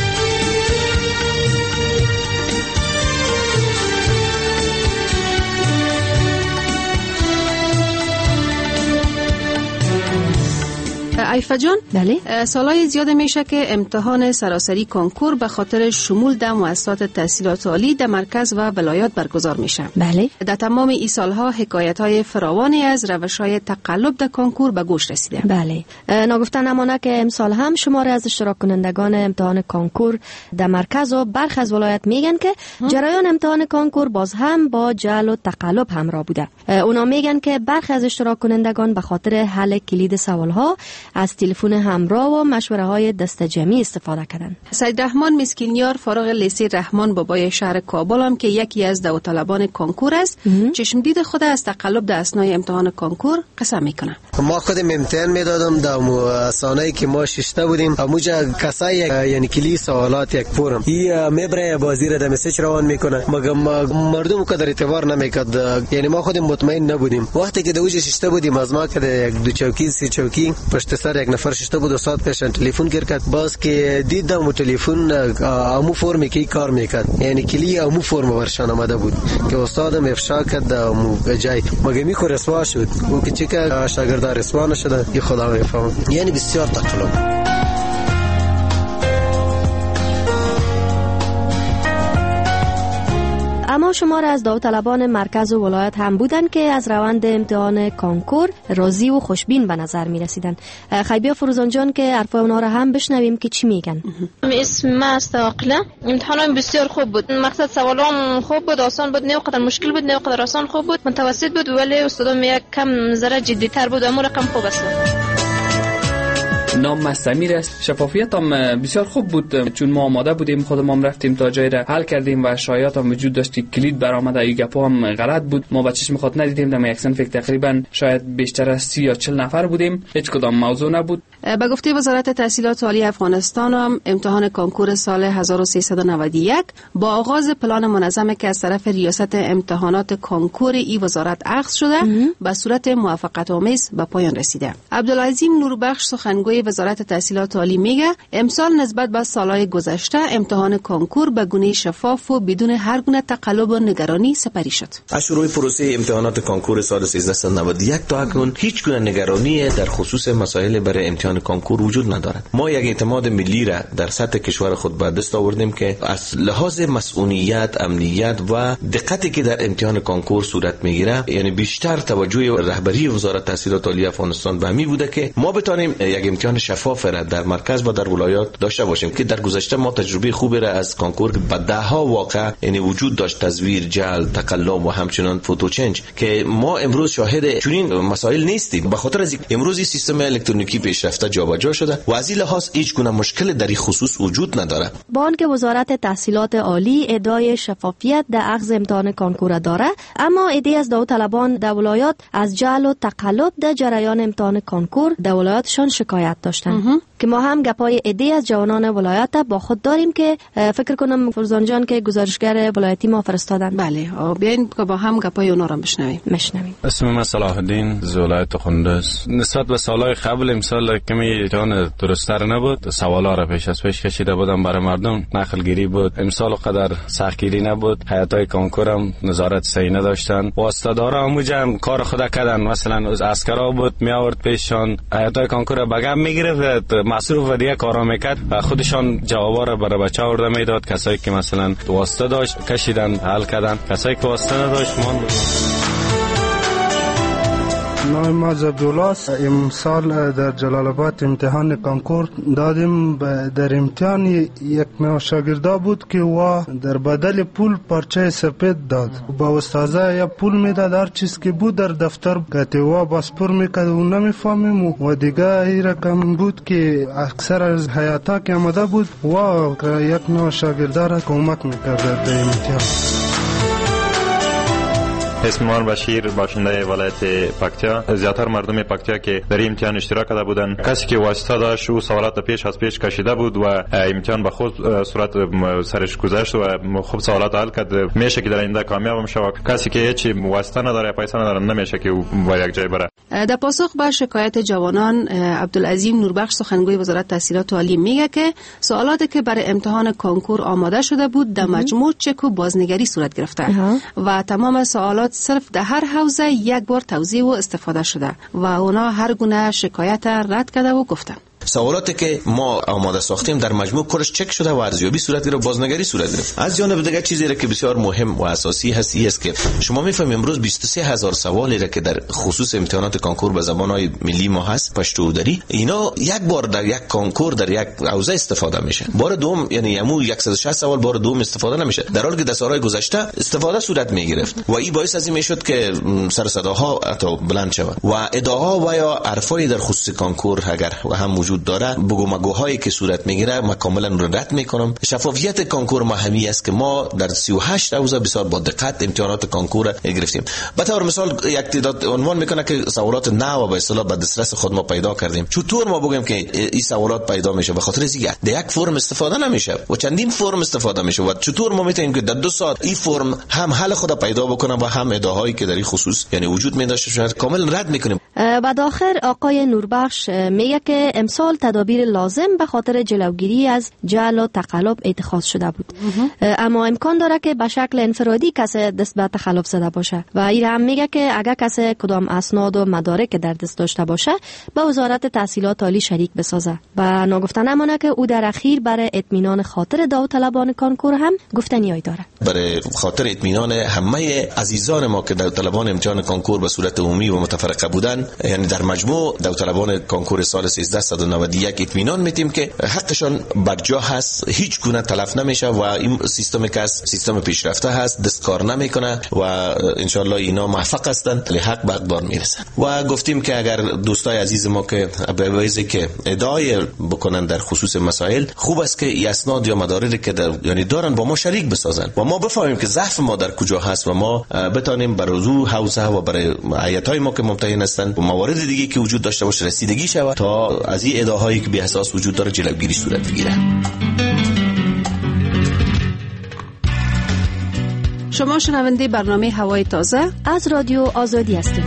عیفه جان، بله، سالهای زیاد میشه که امتحان سراسری کنکور به خاطر شمول در مؤسسات تحصیلات عالی در مرکز و ولایات برگزار میشه. بله. در تمام این سالها حکایت‌های فراوانی از روش‌های تقلب در کنکور به گوش رسیده. بله. نگفته نمانه که امسال هم شماره از اشتراک کنندگان امتحان کنکور در مرکز و برخی از ولایت میگن که جریان امتحان کنکور باز هم با جعل و تقلب همراه بوده. اونا میگن که برخی از اشتراک کنندگان به خاطر حل کلید سوالها از تلفن همراه و مشوره های دست جمعی استفاده کردند. سید رحمان مسکینیار فارغ لیسه رحمان بابای شهر کابل هم که یکی از داوطلبان کنکور است، چشم دید خود از تقلب در اثنای امتحان کنکور قسم میکنه. ما خودم امتحان میدادم در سانه‌ای که ما ششته بودیم، همونجا کسای یعنی کلی سوالات یک پورم ای میبره بازی را در مسیج روان میکنه، مگر مردم قدر اعتبار نمیکرد. یعنی ما خودم مطمئن نبودیم. وقتی که دوجه ششته بودیم از ما که یک دو چوکی سی چوکی پشت سر یک نفر ششته بود و ساعت پیش تلفن کرد، باز که دیدم تلفن امو فرمی که کار میکرد، یعنی کلی امو فرم ورشان آمده بود که استادم افشا کرد امو جای مگه میخور رسوا شد او که چی که شاگرد رسوا نشده. ای خدا میفهم. یعنی بسیار تقلب. شمار از داوطلبان مرکز و ولایت هم بودند که از روند امتحان کانکور راضی و خوشبین به نظر می رسیدن. خیبیا فروزان جان که حرفای اونا رو هم بشنویم که چی میگن. اسم ما استقلا. امتحان بسیار خوب بود. مقصد سوالام خوب بود، آسان بود، نه قدر مشکل بود، نه قدر آسان خوب بود، متوسط بود، ولی استادم یک کم ذره جدی تر بود، اما رقم خوب است. نام سمیر است. شفافیت هم بسیار خوب بود، چون ما آماده بودیم، خودمون رفتیم تا جای را حل کردیم و شایعات هم وجود داشت، کلید برآمده، ای گپا هم غلط بود. ما با چشم خود ندیدیم، در یک صنف تقریبا شاید بیشتر از 30 یا 40 نفر بودیم، هیچ کدام موضوع نبود. به گفته وزارت تحصیلات عالی افغانستان هم امتحان کانکور سال 1391 با آغاز پلان منظم که از طرف ریاست امتحانات کانکور ای وزارت اخذ شده به صورت موفقیت آمیز به پایان رسیده. عبدالعظیم نوربخش سخنگوی وزارت تحصیلات عالی میگه امسال نسبت به سالهای گذشته امتحان کانکور به گونه شفاف و بدون هر گونه تقلب و نگرانی سپری شد. از شروع پروسه امتحانات کانکور سال 1391 تا اکنون هیچ گونه نگرانی در خصوص مسائل برای امتحان کانکور وجود ندارد. ما یک اعتماد ملی را در سطح کشور خود به دست آوردیم که از لحاظ مسئولیت، امنیت و دقتی که در امتحان کانکور صورت میگیره، یعنی بیشتر توجه رهبری وزارت تحصیلات عالی افغانستان به همین بوده که ما بتانیم یک امتحان شفاف را در مرکز و در ولایات داشته باشیم که در گذشته ما تجربه خوبی را از کانکور به دهها واقع یعنی وجود داشت، تزویر، جعل، تقلب و همچنان فوتوچنج، که ما امروز شاهد چنین مسائل نیستیم به خاطر از امروز سیستم الکترونیکی پیشرفته جابجا شده و از این لحاظ هیچ گونه مشکل در این خصوص وجود نداره. با آنکه وزارت تحصیلات عالی ادعای شفافیت در اخذ امتحان کانکور داره، اما عده‌ای از داوطلبان در ولایات از جعل و تقلب در جریان امتحان کانکور در ولایاتشان شکایت داشتند که ما هم گپای عده‌ای از جوانان ولایت با خود داریم که فکر کنم فرزان جان که گزارشگر ولایتی ما فرستادن. بله، بیاین که با هم گپای اونا رو بشنویم. اسم من صلاح الدین از ولایت قندوز. نسبت به سالهای قبل امسال کمی جان درست‌تر نبود، سوالا را پیش کشیده بودم برای مردم، نقل گیری بود، امسال قدر سختگیری نبود، هیئت‌های کانکور هم نظارت صحیح نداشتن، واسطه‌دارا هم کار خود کردن، مثلا از عسکرا بود می آورد پیششان، هیئت‌های کانکور بگم میگرفت، مصروف و دیگه کارا میکرد و خودشان جوابا را برای بچه آورده میداد. کسایی که مثلا واسطه داشت کشیدن حل کردن، کسایی که واسطه نداشت ماند. نام ما عبدالله. امسال در جلال آباد امتحان کانکور دادیم. در امتحان یک نوع شاگردا بود که وا در بدل پول پارچه سفید داد، با استاذه یا پول میداد، هر چیز که بود در دفتر گاتی وا باسپور میکرد و نمیفهمیم. و دیگه این رقم بود که اکثر از حیاتا که آمده بود وا یک نوع شاگردا را کمک میکرد در امتحان. اسم من بشیر، باشنده ولایت پکتیا. زیاتر مردم پکتیا که در امتحان اشتراک کرده بودند، کسی که واسطه داشت او سوالات پیش کشیده بود و امتحان به خود صورت سرش گذشت و خوب سوالات حل کرد، میشه که در آینده کامیاب بشه. کسی که هیچ واسطه نداره، پیسه نداره، نمیشه که او به یک جای بره. در پاسخ به شکایت جوانان، عبدالعظیم نوربخش سخنگوی وزارت تحصیلات عالی میگه که سوالاتی که برای امتحان کانکور آماده شده بود در مجموع چک و بازنگری صورت گرفته و تمام سوالات صرف در هر حوزه یک بار توضیح و استفاده شده و اونا هر گونه شکایت رد کرده و گفتن سوالاتی که ما آماده ساختیم در مجموع کلش چک شده و ارزیابی صورت گرفت، بازنگری صورت گرفت. از جانب دیگه چیزی را که بسیار مهم و اساسی هست است که شما میفهمید امروز 23000 سوالی را که در خصوص امتحانات کانکور به زبان‌های ملی ما هست، پشتو دری، اینا یک بار در یک کانکور در یک حوزه استفاده میشه. بار دوم یعنی همون 160 سوال بار دوم استفاده نمیشه، در حالی که در سال‌های گذشته استفاده صورت میگرفت و این باعث از این میشد که سر صداها حتی بلند شود و ادعاها و یا حرفای در خصوص کانکور اگر هم وجود داره، بگو مگوهایی که صورت میگیره ما کاملا رد میکنم. شفافیت کانکور ما همی است که ما در 38 حوزه بسیار با دقت امتحانات کانکور گرفتیم. به طور مثال یک تعداد عنوان میکنه که سوالات نو به اصطلاح به دسترس خود ما پیدا کردیم. چطور ما بگیم که این سوالات پیدا میشه؟ به خاطر اینکه در یک فرم استفاده نمیشه و چندین فرم استفاده میشه و چطور ما میتونیم که در 2 ساعت این فرم هم حل خود پیدا بکنه و هم ادعاهایی که در این خصوص یعنی وجود می داشته کاملا رد میکنیم. و داخل آقای نوربخش میگه که امسال تدابیر لازم به خاطر جلوگیری از جعل و تقلب اتخاذ شده بود، اما امکان داره که به شکل انفرادی کسی دست به تقلب زده باشه و این هم میگه که اگر کسی کدام اسناد و مدارک در دست داشته باشه به وزارت تحصیلات عالی شریک بسازه. و ناگفته نمانه که او در اخیر برای اطمینان خاطر داوطلبان کانکور هم گفتنیایی داره. برای خاطر اطمینان همه عزیزان ما که داوطلبان امتحان کانکور به صورت عمومی و متفرقه بودن، یعنی در مجموع داوطلبان کانکور سال 1391 اطمینان میتیم که حقشان بر جا هست، هیچ گونه تلف نمیشه و این سیستم که سیستم پیشرفته هست، دستکار نمیکنه و ان شاء الله اینا موفق هستند، حق به اقدار میرسن. و گفتیم که اگر دوستای عزیز ما که به ویزه که ادعای بکنن در خصوص مسائل، خوب است که اسناد یا مدارکی که یعنی دارن با ما شریک بسازن و ما بفهمیم که ضعف ما در کجا هست و ما بتانیم بر روزو حوزه و برای هیئت‌های ما که ممتحن هستند و موارد دیگه که وجود داشته باشه رسیدگی شود تا از این ادعاهایی که بی اساس وجود داره جلوگیری صورت بگیره. شما شنونده برنامه هوای تازه از رادیو آزادی هستید.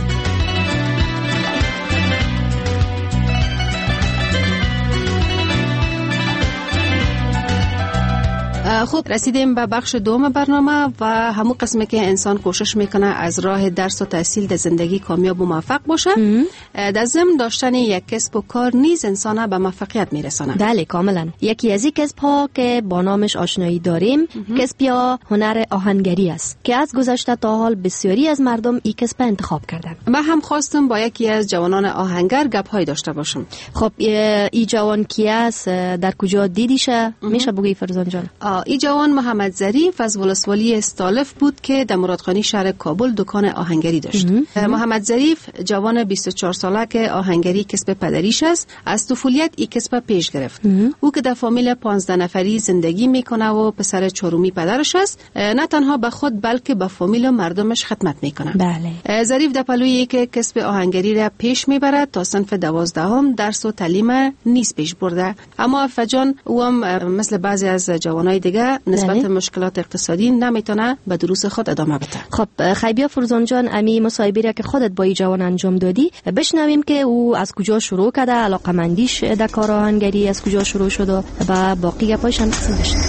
خب رسیدیم به بخش دوم برنامه و همون قسمه که انسان کوشش میکنه از راه درس و تحصیل در زندگی کامیاب و موفق باشه. در ضمن داشتن یک کسب و کار نیز انسان به موفقیت میرسونه. بله کاملا. یکی از این کسب ها که با نامش آشنایی داریم کسب یا هنر آهنگری است که از گذشته تا حال بسیاری از مردم این کسب انتخاب کردن. من هم خواستم با یکی از جوانان آهنگر گپ های داشته باشم. خب این جوان کی است؟ در کجا دیدیشه؟ میشه بگی فرزان جان؟ این جوان محمد ظریف از ولسوالی استالف بود که در مرادخانی شهر کابل دکان آهنگری داشت. محمد ظریف جوان 24 ساله که آهنگری کسب پدریش است، از طفولیت این کسب پیش گرفت. او که در فامیل 15 نفری زندگی میکنه و پسر چهارمی پدرش است، نه تنها به خود بلکه به فامیل و مردمش خدمت میکنه. بله. ظریف در پلویی که کسب آهنگری را پیش میبرد تا صنف 12 درس و تعلیم نیز پیش برده، اما فجان او هم مثل بعضی از جوانای دیگه نسبت مشکلات اقتصادی نمیتونه به دروس خود ادامه بده. خب خیبیا فرزان جان، امی مصاحبه که خودت با این جوان انجام دادی، بشنویم که او از کجا شروع کرده، علاقمندیش در کار آهنگری از کجا شروع شد و باقی گپاش هم قسم داشت.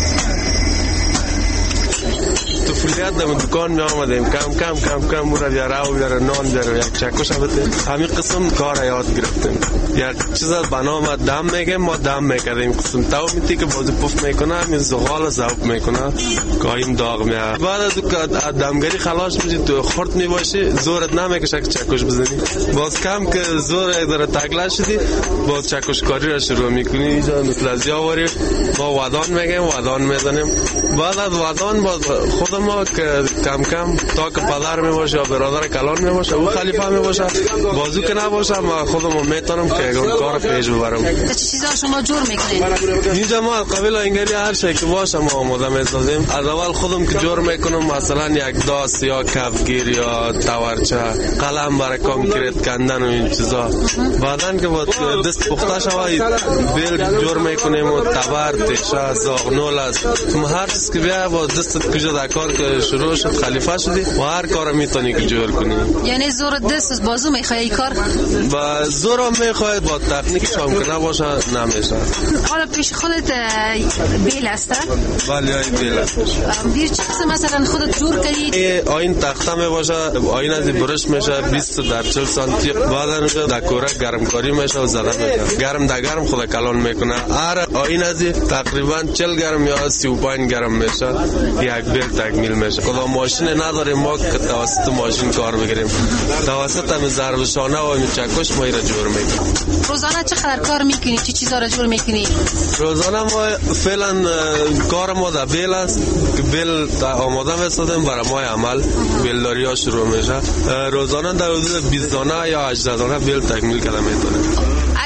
طفولیت در دکان می آمدیم کم مورد یا راو یا نان یا یک چکش بده، همین قسم کار یاد گرفتیم. یک چیز به نام دم میگه، ما دم میکردیم. قسم تاو میتی که بازی پف میکنه، همین زغال ذوب میکنه، قایم داغ میاد. بعد از دمگری خلاص میشی تو خرد میباشی، زورت نمیکشه که چکش بزنی. باز کم که زور در تگلا شدی، باز چکش کاری را شروع میکنی. اینجا مثل از یاوری با ودان میگیم، ودان میزنیم. بعد از ودان باز خود ما که کم تا که پدر می باشه یا برادر کلان می باشه، او خلیفه می باشه، بازو که نباشه، ما خودمون میتونم که اون کار پیش ببرم. چه چیزا شما جور میکنید؟ اینجا ما قبیل انگلی هر چیزی که باشه ما آماده میسازیم. از اول خودم که جور میکنم، مثلا یک داس یا کفگیر یا تورچه، قلم برای کانکریت کندن و این چیزا. بعدن که با دست پخته شود بیل جور میکنیم و تبر تیشه زاغنول است. هر چیز که بیا با دست کجا در کار که شروع شد خلیفه شدی و هر کار میتونی که جور کنی. یعنی زور دست بازو میخواد این کار؟ با زور هم میخواد، با تکنیکش هم که نباشه نمیشه. حالا پیش خودت بیل است؟ بله بیل است. بیل چه قسم مثلا خودت جور کردی؟ آین تخته میباشه، آین از برش میشه 20 در 40 سانتی، بعد در کوره گرم کاری میشه و زده میشه. گرم در گرم خود کلان میکنه. هر آین از تقریبا 40 گرم یا 35 گرم میشه، یک بیل تکمیل میشه. خدا ماشین نداریم ما که توسط ماشین کار بگیریم، توسط هم ضربشانه و چکش ما را جور میکنیم. روزانه چقدر کار میکنی؟ چه چیزا را جور میکنی؟ روزانه ما فعلا کار ما در بیل است که بیل آماده میسازیم برای ما عمل. بیلداری ها شروع میشه. روزانه در حدود 20 دانه یا 18 دانه بیل تکمیل کرده میتونه.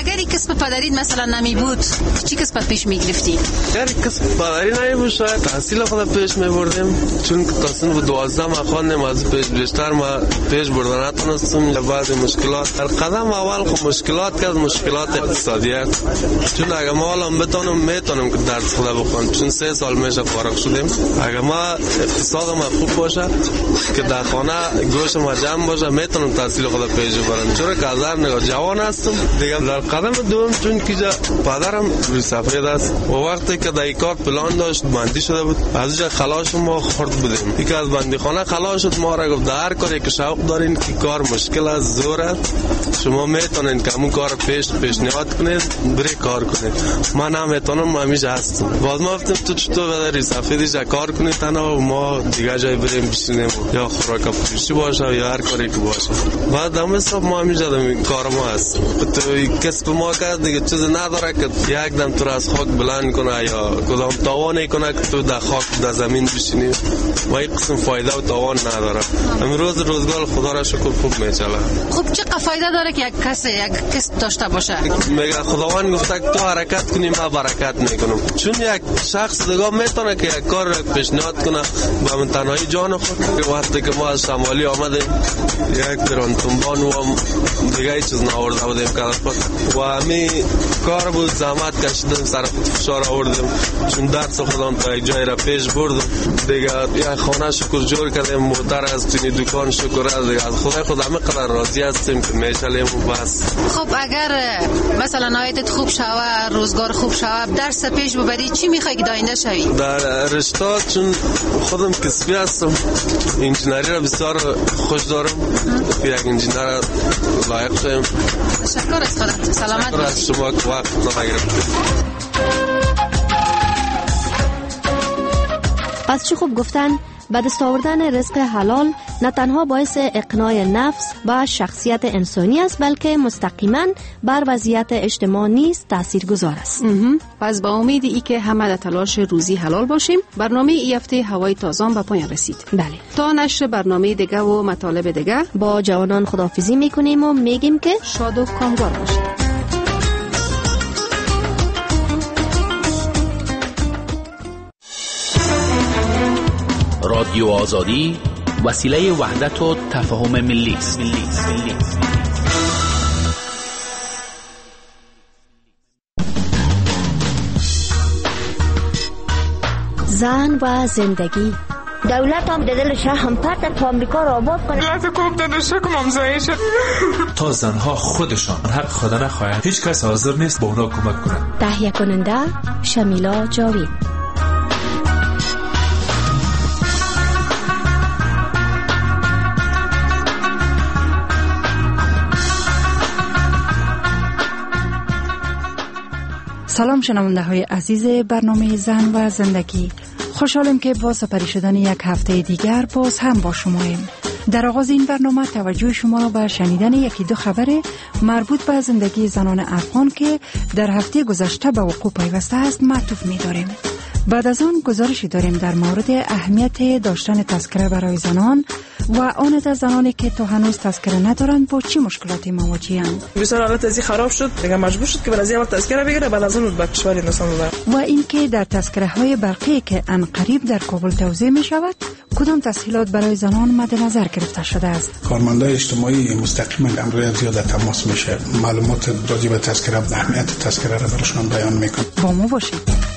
اگر این کسب پدرید مثلا نمی بود چی کسب پیش می گرفتید؟ اگر کسب پدری نمی بود شاید تحصیل خود پیش می بردیم، چون که تصنیف 12 ما خواندیم، از پیش بیشتر ما پیش بردن نتونستیم. بعضی مشکلات در قدم اول خب مشکلات که از مشکلات اقتصادی است، چون اگر ما الان میتونیم که درس خود بخونم، چون 3 سال میشه فارغ شدیم. اگر ما اقتصاد ما خوب باشه که در خانه گوش ما جمع باشه میتونم تحصیل خود پیش ببرم، چون که از نگاه جوان هستم دیگه. در قدم دوم چون که پدرم روی سفید است و وقتی که در کار پلان داشت بندی شده بود، از اونجا خلاص ما خورد بودیم. یکی از بندی خانه خلاص شد، ما را گفت هر کاری که شوق دارین که کار مشکل است، زور است، شما میتونین که همون کار پیشنهاد کنید بری کار کنید. ما نمیتونم، همیشه هستم. باز ما گفتیم تو چطور بدری سفیدش کار کنید تنها و ما دیگه جای بریم بشینیم یا خوراک فروشی باشه یا هر کاری که باشه. بعد هم حساب ما همیشه دم کار ما هست. تو کسب ما کرد دیگه چیز نداره که یک دم تو از خاک بلند کنه یا کدام تاوانی کنه که تو در خاک در زمین بشینی. ما این قسم فایده و تاوان نداره. امروز روزگار خدا را شکر خوب میچله. خب چه فایده داره که یک کس یک کسب داشته باشه؟ میگه خداوند گفته که تو حرکت کنی ما برکت میکنم. چون یک شخص دیگه میتونه که یک کار پیشنهاد کنه با من تنهایی جان خود. وقتی که ما از شمالی آمدیم یک درون تنبان و دیگه چیز نآورده بودیم و همین کار بود، زحمت کشیدیم، سر فشار آوردیم، چون درس خودم تا یک جای را پیش بردم دیگه. یک خانه شکر جور کردیم، موتر از تونی دکان شکر است دیگه. از خدای خود همه قدر راضی هستیم که میچلیم و بس. خب اگر مثلا آیدت خوب شوه، روزگار خوب شوه، درس پیش ببری، چی میخوای که داینده شوی؟ در رشته چون خودم کسبی هستم، انجینری را بسیار خوش دارم، یک انجینر لایق شویم. تشکر از خودت، سلامت تشکر از شما که وقت نگرفتید. پس چی خوب گفتن به دست آوردن رزق حلال نه تنها باعث اقناع نفس و شخصیت انسانی است، بلکه مستقیما بر وضعیت اجتماع نیز تاثیرگذار است. پس با امید ای که همه در تلاش روزی حلال باشیم، برنامه ای هفته هوای تازه به پایان رسید. بله. تا نشر برنامه دیگه و مطالب دیگه با جوانان خداحافظی میکنیم و میگیم که شاد و کامگار باشید. رادیو آزادی وسیله وحدت و تفاهم ملی است. زن و زندگی. دولت هم در دل شهر هم پرت تا آمریکا را آباد کنه. دولت کوب دادشه که ممزایی شد. تا زنها خودشان حق خود نخواهند، هیچ کس حاضر نیست به اونا کمک کنند. تهیه کننده شمیلا جاوید. سلام شنونده های عزیز برنامه زن و زندگی، خوشحالم که با سپری شدن یک هفته دیگر باز هم با شماییم. در آغاز این برنامه توجه شما را به شنیدن یکی دو خبر مربوط به زندگی زنان افغان که در هفته گذشته به وقوع پیوسته است معطوف می داریم. بعد از آن گزارشی داریم در مورد اهمیت داشتن تذکره برای زنان و آن از زنانی که تا هنوز تذکره ندارند با چه مشکلاتی مواجه‌اند. بسیار حالت ازی خراب شد، دیگه مجبور شد که برای اول تذکره بگیره، بعد از اون به کشور هندوستان ببره. و اینکه در تذکره های برقی که ان قریب در کابل توزیع می شود کدام تسهیلات برای زنان مد نظر گرفته شده است. کارمندان اجتماعی مستقیما امروز زیاد تماس میشه، معلومات راجع به تذکره و اهمیت تذکره را براشون بیان میکنه. با ما باشید.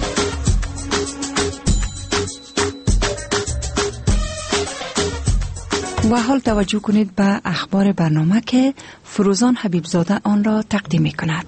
و حال توجه کنید به اخبار برنامه که فروزان حبیبزاده آن را تقدیم می‌کند.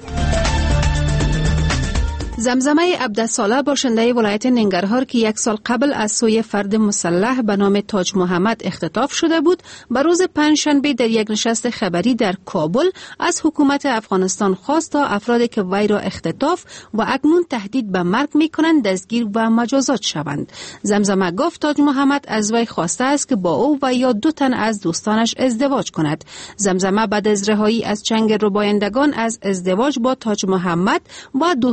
زمزمه عبدالصالح باشنده ولایت ننگرهار که 1 سال قبل از سوی فرد مسلح به نام تاج محمد اختطاف شده بود، به روز پنجشنبه در یک نشست خبری در کابل از حکومت افغانستان خواست تا افرادی که وی را اختطاف و اکنون تهدید به مرگ می‌کنند دستگیر و مجازات شوند. زمزمه گفت تاج محمد از وی خواسته است که با او و یا 2 تن از دوستانش ازدواج کند. زمزمه بعد از رهایی از چنگ ربایندگان از ازدواج با تاج محمد و دوستانش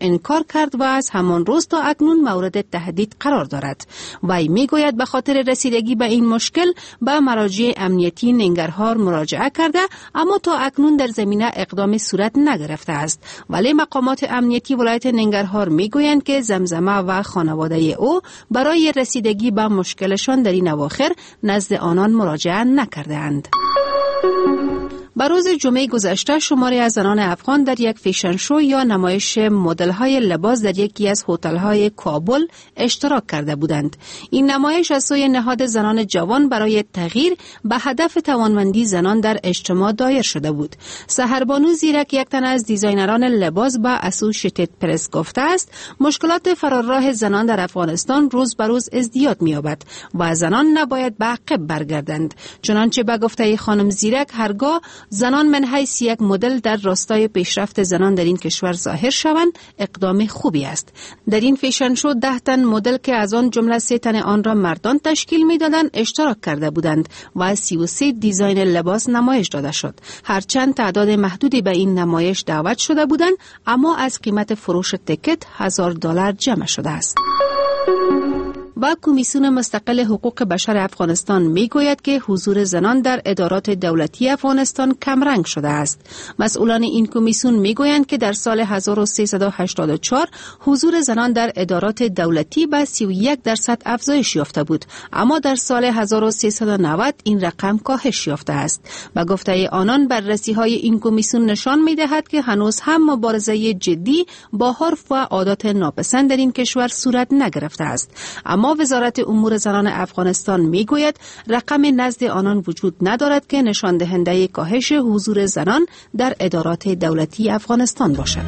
انکار کرد و از همان روز تا اکنون مورد تهدید قرار دارد. وی میگوید به خاطر رسیدگی به این مشکل به مراجع امنیتی ننگرهار مراجعه کرده، اما تا اکنون در زمینه اقدام صورت نگرفته است. ولی مقامات امنیتی ولایت ننگرهار میگویند که زمزمه و خانواده او برای رسیدگی به مشکلشان در این اواخر نزد آنان مراجعه نکردند. بر روز جمعه گذشته شماری از زنان افغان در یک فیشن شو یا نمایش مدل‌های لباس در یکی از هتل‌های کابل اشتراک کرده بودند. این نمایش از سوی نهاد زنان جوان برای تغییر به هدف توانمندی زنان در اجتماع دایر شده بود. سحربانو زیرک، یک تن از دیزاینران لباس، به اسوشیتد پرس گفته است مشکلات فرارراه زنان در افغانستان روز به روز ازدیاد می‌یابد و زنان نباید به عقب برگردند. چنانچه به گفته خانم زیرک، هرگاه زنان من حیث یک مدل در راستای پیشرفت زنان در این کشور ظاهر شوند اقدام خوبی است. در این فیشن شو 10 تن مدل که از آن جمله 3 تن آن را مردان تشکیل می‌دادند اشتراک کرده بودند و 33 دیزاین لباس نمایش داده شد. هرچند تعداد محدودی به این نمایش دعوت شده بودند، اما از قیمت فروش تیکت $1000 جمع شده است. و کمیسیون مستقل حقوق بشر افغانستان میگوید که حضور زنان در ادارات دولتی افغانستان کمرنگ شده است. مسئولان این کمیسیون میگویند که در سال 1384 حضور زنان در ادارات دولتی به 31% افزایش یافته بود، اما در سال 1390 این رقم کاهش یافته است. به گفته آنان بررسی‌های این کمیسیون نشان می‌دهد که هنوز هم مبارزه جدی با حرف و عادات ناپسند در این کشور صورت نگرفته است. اما وزارت امور زنان افغانستان میگوید رقم نزد آنان وجود ندارد که نشان دهنده کاهش حضور زنان در ادارات دولتی افغانستان باشد.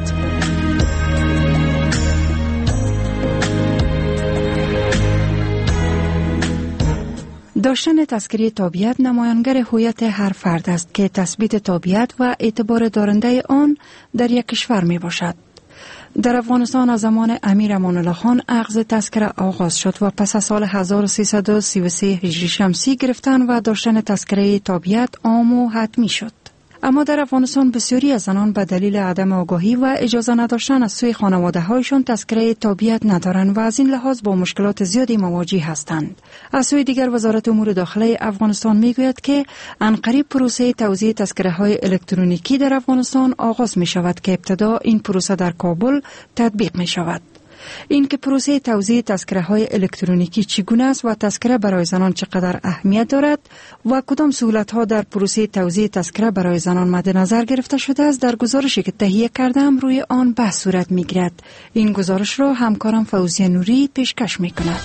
داشتن تذکره تابعیت نمایانگر هویت هر فرد است که تثبیت تابعیت و اعتبار دارنده آن در یک کشور می باشد. در افغانستان از زمان امیر امان الله خان اخذ تذکره آغاز شد و پس از سال 1333 هجری شمسی گرفتن و داشتن تذکره تابعیت عام و حتمی شد. اما در افغانستان بسیاری از زنان به دلیل عدم آگاهی و اجازه نداشتن از سوی خانواده‌هایشان تذکره تابعیت ندارند و از این لحاظ با مشکلات زیادی مواجه هستند. از سوی دیگر وزارت امور داخلی افغانستان میگوید که عنقریب پروسه توزیع تذکره‌های الکترونیکی در افغانستان آغاز می شود که ابتدا این پروسه در کابل تطبیق می شود. این که پروسه توزیع تذکره‌های الکترونیکی چگونه است و تذکره برای زنان چقدر اهمیت دارد و کدام سهولت‌ها در پروسه توزیع تذکره برای زنان مد نظر گرفته شده است در گزارشی که تهیه کردم روی آن بحث صورت می‌گیرد. این گزارش را همکارم فوزیه نوری پیشکش می‌کند.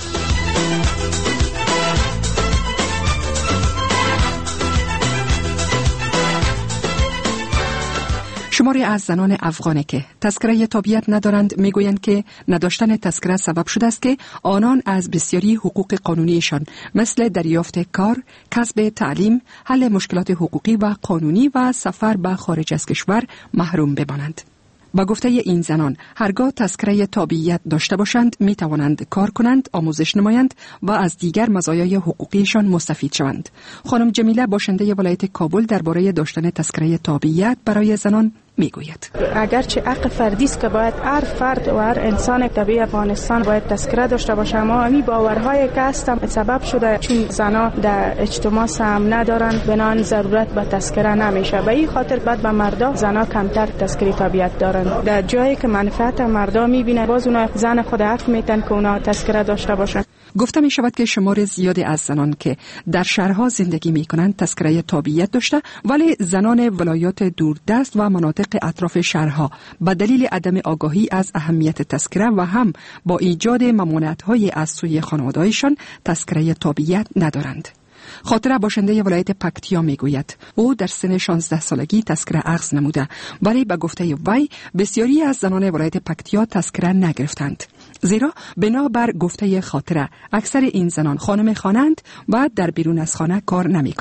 شماری از زنان افغانی که تذکره تابعیت ندارند میگویند که نداشتن تذکره سبب شده است که آنان از بسیاری حقوق قانونیشان مثل دریافت کار، کسب تعلیم، حل مشکلات حقوقی و قانونی و سفر به خارج از کشور محروم بمانند. با گفته این زنان هرگاه تذکره تابعیت داشته باشند می توانند کار کنند، آموزش نمایند و از دیگر مزایای حقوقیشان مستفید شوند. خانم جمیله باشنده ولایت کابل درباره داشتن تذکره تابعیت برای زنان میگوید. اگرچه حق فردی است که باید هر فرد و هر انسان طبیعی افغانستان باید تذکره داشته باشه، اما همین باورهای که هستم سبب شده چون زنا در اجتماع سهم ندارند بنان ضرورت به تذکره نمیشه. به این خاطر بعد به مردا زنا کمتر تذکره تابعیت دارند. در جایی که منفعت مردا میبینه باز اونا زن خود حق میتن که اونا تذکره داشته باشن. گفته می شود که شمار زیادی از زنان که در شهرها زندگی می کنند تذکره تابعیت داشته، ولی زنان ولایات دوردست و مناطق اطراف شهرها به دلیل عدم آگاهی از اهمیت تذکره و هم با ایجاد ممانعت‌های از سوی خانواده‌هایشان تذکره تابعیت ندارند. خاطره باشنده ولایت پکتیا میگوید او در سن 16 سالگی تذکره اخذ نموده، ولی به گفته وی بسیاری از زنان ولایت پکتیا تذکره نگرفتند، زیرا بنابر گفته خاطره اکثر این زنان خانم خوانند و در بیرون از خانه کار نمی کنند.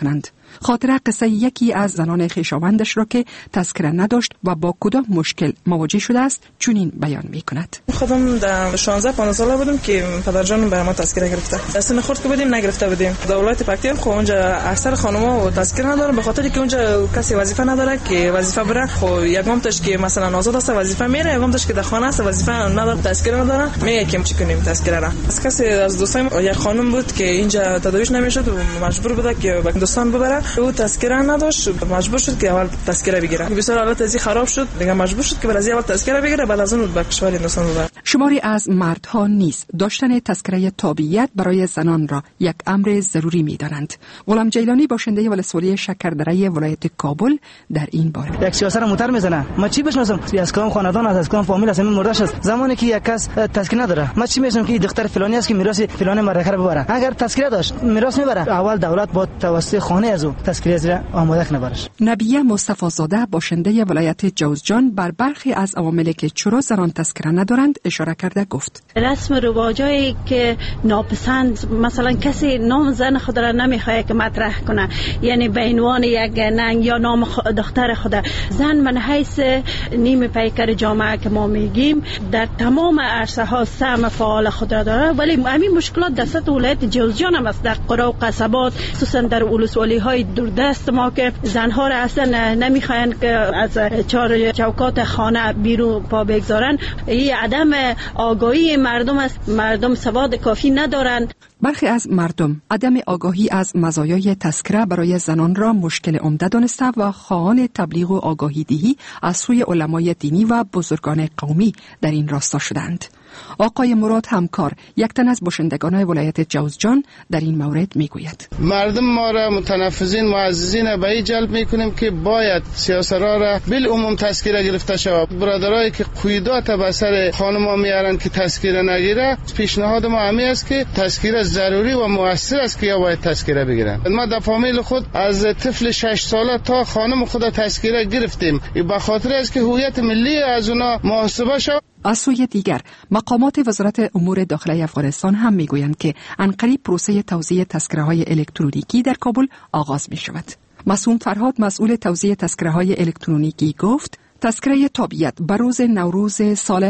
خاطره قصه یکی از زنان خویشاوندش را که تذکره نداشت و با کدام مشکل مواجه شده است چنین بیان می‌کند. خودم در 16-15 ساله بودم که پدرجانم برام تذکره گرفته. سن خرد که بودیم نگرفته بودیم. در ولایت پکتیا خب اونجا اکثر خانم‌ها تذکره ندارن به خاطر که اونجا کسی وظیفه نداره که وظیفه بره. خب یکم تاش که مثلا آزاد است وظیفه میره، یکم تاش که در خانه است وظیفه نداره تذکره نداره. میگه که چی کنیم تذکره را. از کسی از دوستان یک خانم بود که اینجا تداویش نمیشد و مجبور بود که به هندوستان ببره. او تذکره نداشت، مجبور شد که اول تذکره بگیره. بسیار حالت ازی خراب شد، دیگه مجبور شد که برای اول تذکره بگیره، بعد از اون به کشور هندوستان ببره. شماری از مردها نیز داشتن تذکره تابعیت برای زنان را یک امر ضروری می‌دانند. غلام جیلانی باشنده ولسوالی شکردره ولایت کابل در این باره یک سیاست موتر میزنه. ما چی بشناسم؟ از کدام خاندان از کدام فامیل است، همین مرده است. زمانی که یک کس تذکره نداره، ما چی می‌شناسم که دختر فلانی است که میراث فلان مرده رو ببره. اگر تذکره داشت میراث میبره. اول دولت با توسط خانه از او تذکره زیر آماده کنه برش. نبیه مصطفی زاده باشنده ولایت جوزجان بر برخی از عواملی که چرا زنان تذکره ندارند اشاره کرده گفت: رسم و رواجایی که ناپسند، مثلا کسی نام زن خود را نمیخواد که مطرح کنه، یعنی به عنوان یک ننگ یا نام دختر خود. زن من حیث نیم پیکر جامعه که ما میگیم در تمام عرصه ها سهم فعال خود را داره، ولی همین مشکلات در سطح ولایت جوزجان هم است، در قرى و قصبات، خصوصا در ولسوالی های دوردست ما که زنها را اصلا نمیخواین که از چهار چوکات خانه بیرون پا بگذارن. این عدم آگاهی مردم است. مردم سواد کافی ندارند. برخی از مردم عدم آگاهی از مزایای تذکره برای زنان را مشکل عمده دانسته و خواهان تبلیغ و آگاهی دهی از سوی علمای دینی و بزرگان قومی در این راستا شدند. آقای مراد همکار یک تن از باشندگان ولایت جوزجان در این مورد میگوید: مردم ما را متنفذین معززین به این جلب میکنیم که باید سیاسرها را بالعموم تذکره گرفته شود. برادرایی که قیودات به سر خانم‌ها میارن که تذکره نگیره، پیشنهاد ما همین است که تذکره ضروری و مؤثر است که یا باید تذکره بگیرن. ما در فامیل خود از طفل 6 ساله تا خانم خود تذکره گرفتیم، به خاطر است که هویت ملی از اونا محاسبه شود. از سوی دیگر مقامات وزارت امور داخلی افغانستان هم میگویند که عنقریب پروسه توزیع تذکره‌های الکترونیکی در کابل آغاز می شود. معصوم فرهاد مسئول توزیع تذکره‌های الکترونیکی گفت: تذکره تابعیت بر روز نوروز سال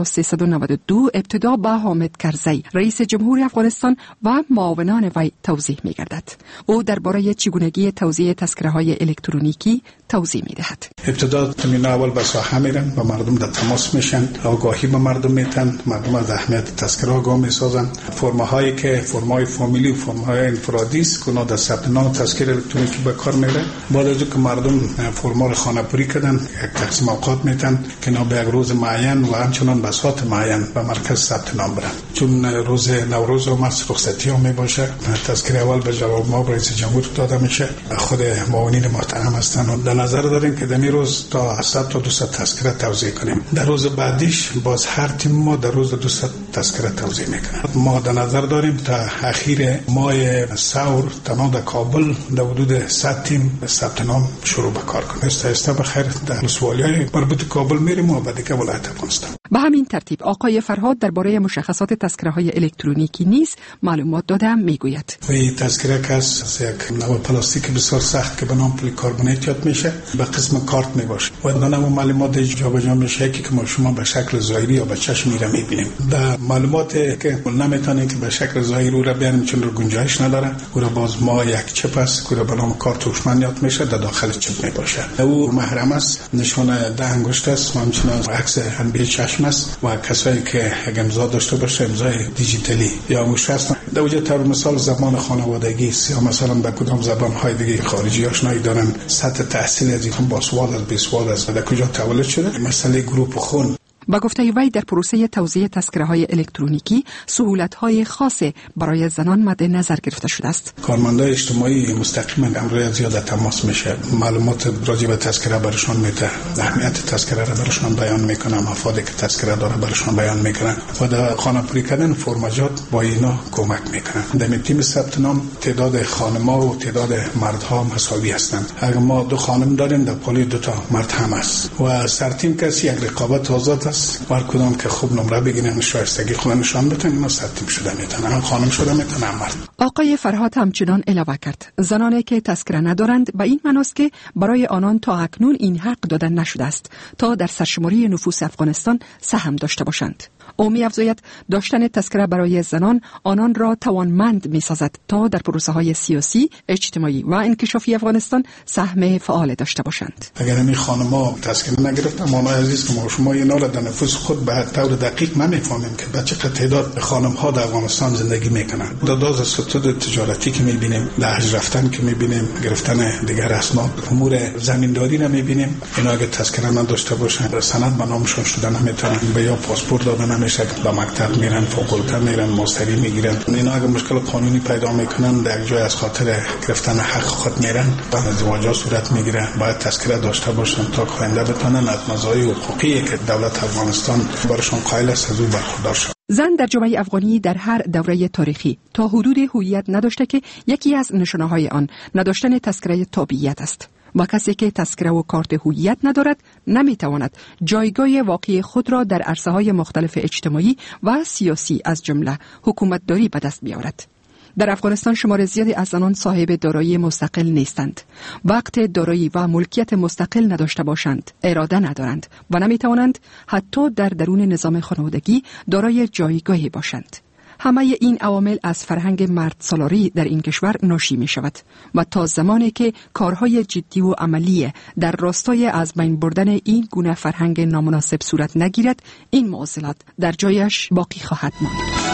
1392 ابتدا به حامد کرزی رئیس جمهور افغانستان و معاونان وی توضیح می گردد. او درباره چگونگی توزیع تذکره‌های الکترونیکی توضیح می دهد. ابتدا تمرین اول به ساحه میرن و مردم در تماس میشن، آگاهی به مردم میتن، مردم از اهمیت تذکره آگاه میسازن. فرم‌هایی که فرم‌های فامیلی و فرم‌های انفرادی است که در ثبت نام تذکره الکترونیکی به کار میره. بعد از اینکه مردم فرما رو خانه‌پوری کردن، یک موقعات میتن که به یک روز معین و همچنان به ساعت معین به مرکز ثبت نام برن. چون روز نوروز و رخصتی هم میباشه، تذکره اول به جواب ما رئیس جمهور داده میشه. خود معاونین محترم هستن و در نظر داریم که در این روز تا 100 تا 200 تذکره توزیع کنیم. در روز بعدیش باز هر تیم ما در روز 200 تذکره توزیع میکنه. ما در نظر داریم تا اخیر ماه سور تمام در کابل در حدود 100 تیم ثبت نام شروع به کار کنه. است بخیر در ولسوالی مربوط کابل میریم و بعد که ولایت افغانستان. به همین ترتیب آقای فرهاد درباره مشخصات تذکره‌های الکترونیکی نیز معلومات داده میگوید: این تذکره که از یک نوع پلاستیک بسیار سخت که به نام پلیکاربونات یاد میشه به قسم کارت میباشه و در نوع معلومات جابجا میشه که ما شما به شکل ظاهری یا به چشم میره میبینیم. در معلوماتی که نمیتونیم که به شکل ظاهری رو را بیاریم چون گنجایش نداره، او را باز ما یک چپ است که به نام کارت هوشمند یاد میشه، در داخل چپ میباشه. او محرم است، نشان 10 انگشت است و همچنین عکس انبیه چشم است و کسایی که امضا داشته باشه امضای دیجیتالی یا انگشت است. در وجه طور مثال زبان خانوادگی یا مثلا به کدام زبان های دیگه خارجی آشنایی دارن، سطح تحصیل از این با سواد از 20 سواد است، در کجا تولد شده، مسئله گروپ خون. با گفته وی در پروسه توزیع تذکره‌های الکترونیکی سهولت‌های خاصی برای زنان مد نظر گرفته شده است. کارمندان اجتماعی مستقیما امروز زیاد تماس میشه، معلومات راجع به تذکره برشون میده، اهمیت تذکره را برشون بیان میکنه، مفادی که تذکره داره برشون بیان میکنه و در خانه‌پوری کردن فرماجات با اینا کمک میکنه. در تیم ثبت نام تعداد خانم‌ها و تعداد مردها مساوی هستند. اگر ما 2 خانم داریم در پالی 2 تا مرد هم است و سر تیم کسی یک رقابت آزاد است است. هر کدام که خوب نمره بگیرن شایستگی خود نشان بدن اینا ثبت شده میتونن، هم خانم شده میتونن هم مرد. آقای فرهاد همچنان علاوه کرد زنانی که تذکره ندارند به این معناست که برای آنان تا اکنون این حق دادن نشده است تا در سرشماری نفوس افغانستان سهم داشته باشند. او می‌افزاید داشتن تذکره برای زنان آنان را توانمند می‌سازد تا در پروسه‌های سیاسی، اجتماعی و انکشافی افغانستان سهم فعال داشته باشند. اگر این خانم‌ها تذکره نگرفتن، مولای عزیز که شما اینا را در نفوس خود به طور دقیق نمی‌فهمیم که به چه تعداد خانم‌ها در افغانستان زندگی می‌کنند. داز ستود تجارتی که می‌بینیم، در حج رفتن که می‌بینیم، گرفتن دیگر اسناد، امور زمینداری را می‌بینیم. اینا اگه تذکره نداشته باشند، سند به نامشون شده نمی‌تونن، به یا پاسپورت دادن نمیشه، به مکتب میرن، فوق‌العاده میرن، ماستری میگیرن. اینا اگه مشکل قانونی پیدا میکنن در جای از خاطر گرفتن حق خود میرن و ازدواج صورت میگیره. باید تذکره داشته باشن تا آینده بتونن از مزایای حقوقی که دولت افغانستان براشون قائل است از او برخوردار شوند. زن در جامعه افغانی در هر دوره تاریخی تا حدود هویت نداشته که یکی از نشانه‌های آن نداشتن تذکره تابعیت است. و کسی که تذکره و کارت هویت ندارد نمیتواند جایگاه واقعی خود را در عرصه‌های مختلف اجتماعی و سیاسی از جمله حکومتداری به دست بیاورد. در افغانستان شمار زیادی از زنان صاحب دارایی مستقل نیستند. وقت دارایی و ملکیت مستقل نداشته باشند، اراده ندارند و نمیتوانند حتی در درون نظام خانوادگی دارای جایگاهی باشند. همه این عوامل از فرهنگ مرد سالاری در این کشور ناشی می شود و تا زمانی که کارهای جدی و عملی در راستای از بین بردن این گونه فرهنگ نامناسب صورت نگیرد، این معضلات در جایش باقی خواهد ماند.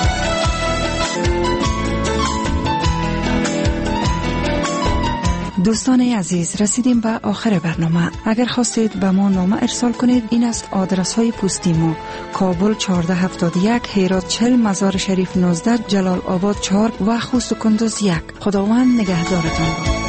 دوستان عزیز، رسیدیم به آخر برنامه. اگر خواستید به ما نامه ارسال کنید، این است آدرس های پستی ما: کابل 1471، هرات 40، مزار شریف 19، جلال آباد 4 و خوست و کندوز 1. خداوند نگهدارتان باد.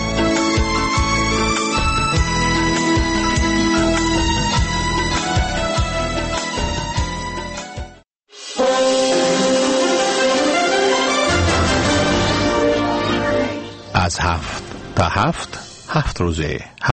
از 7 تا 7 روزه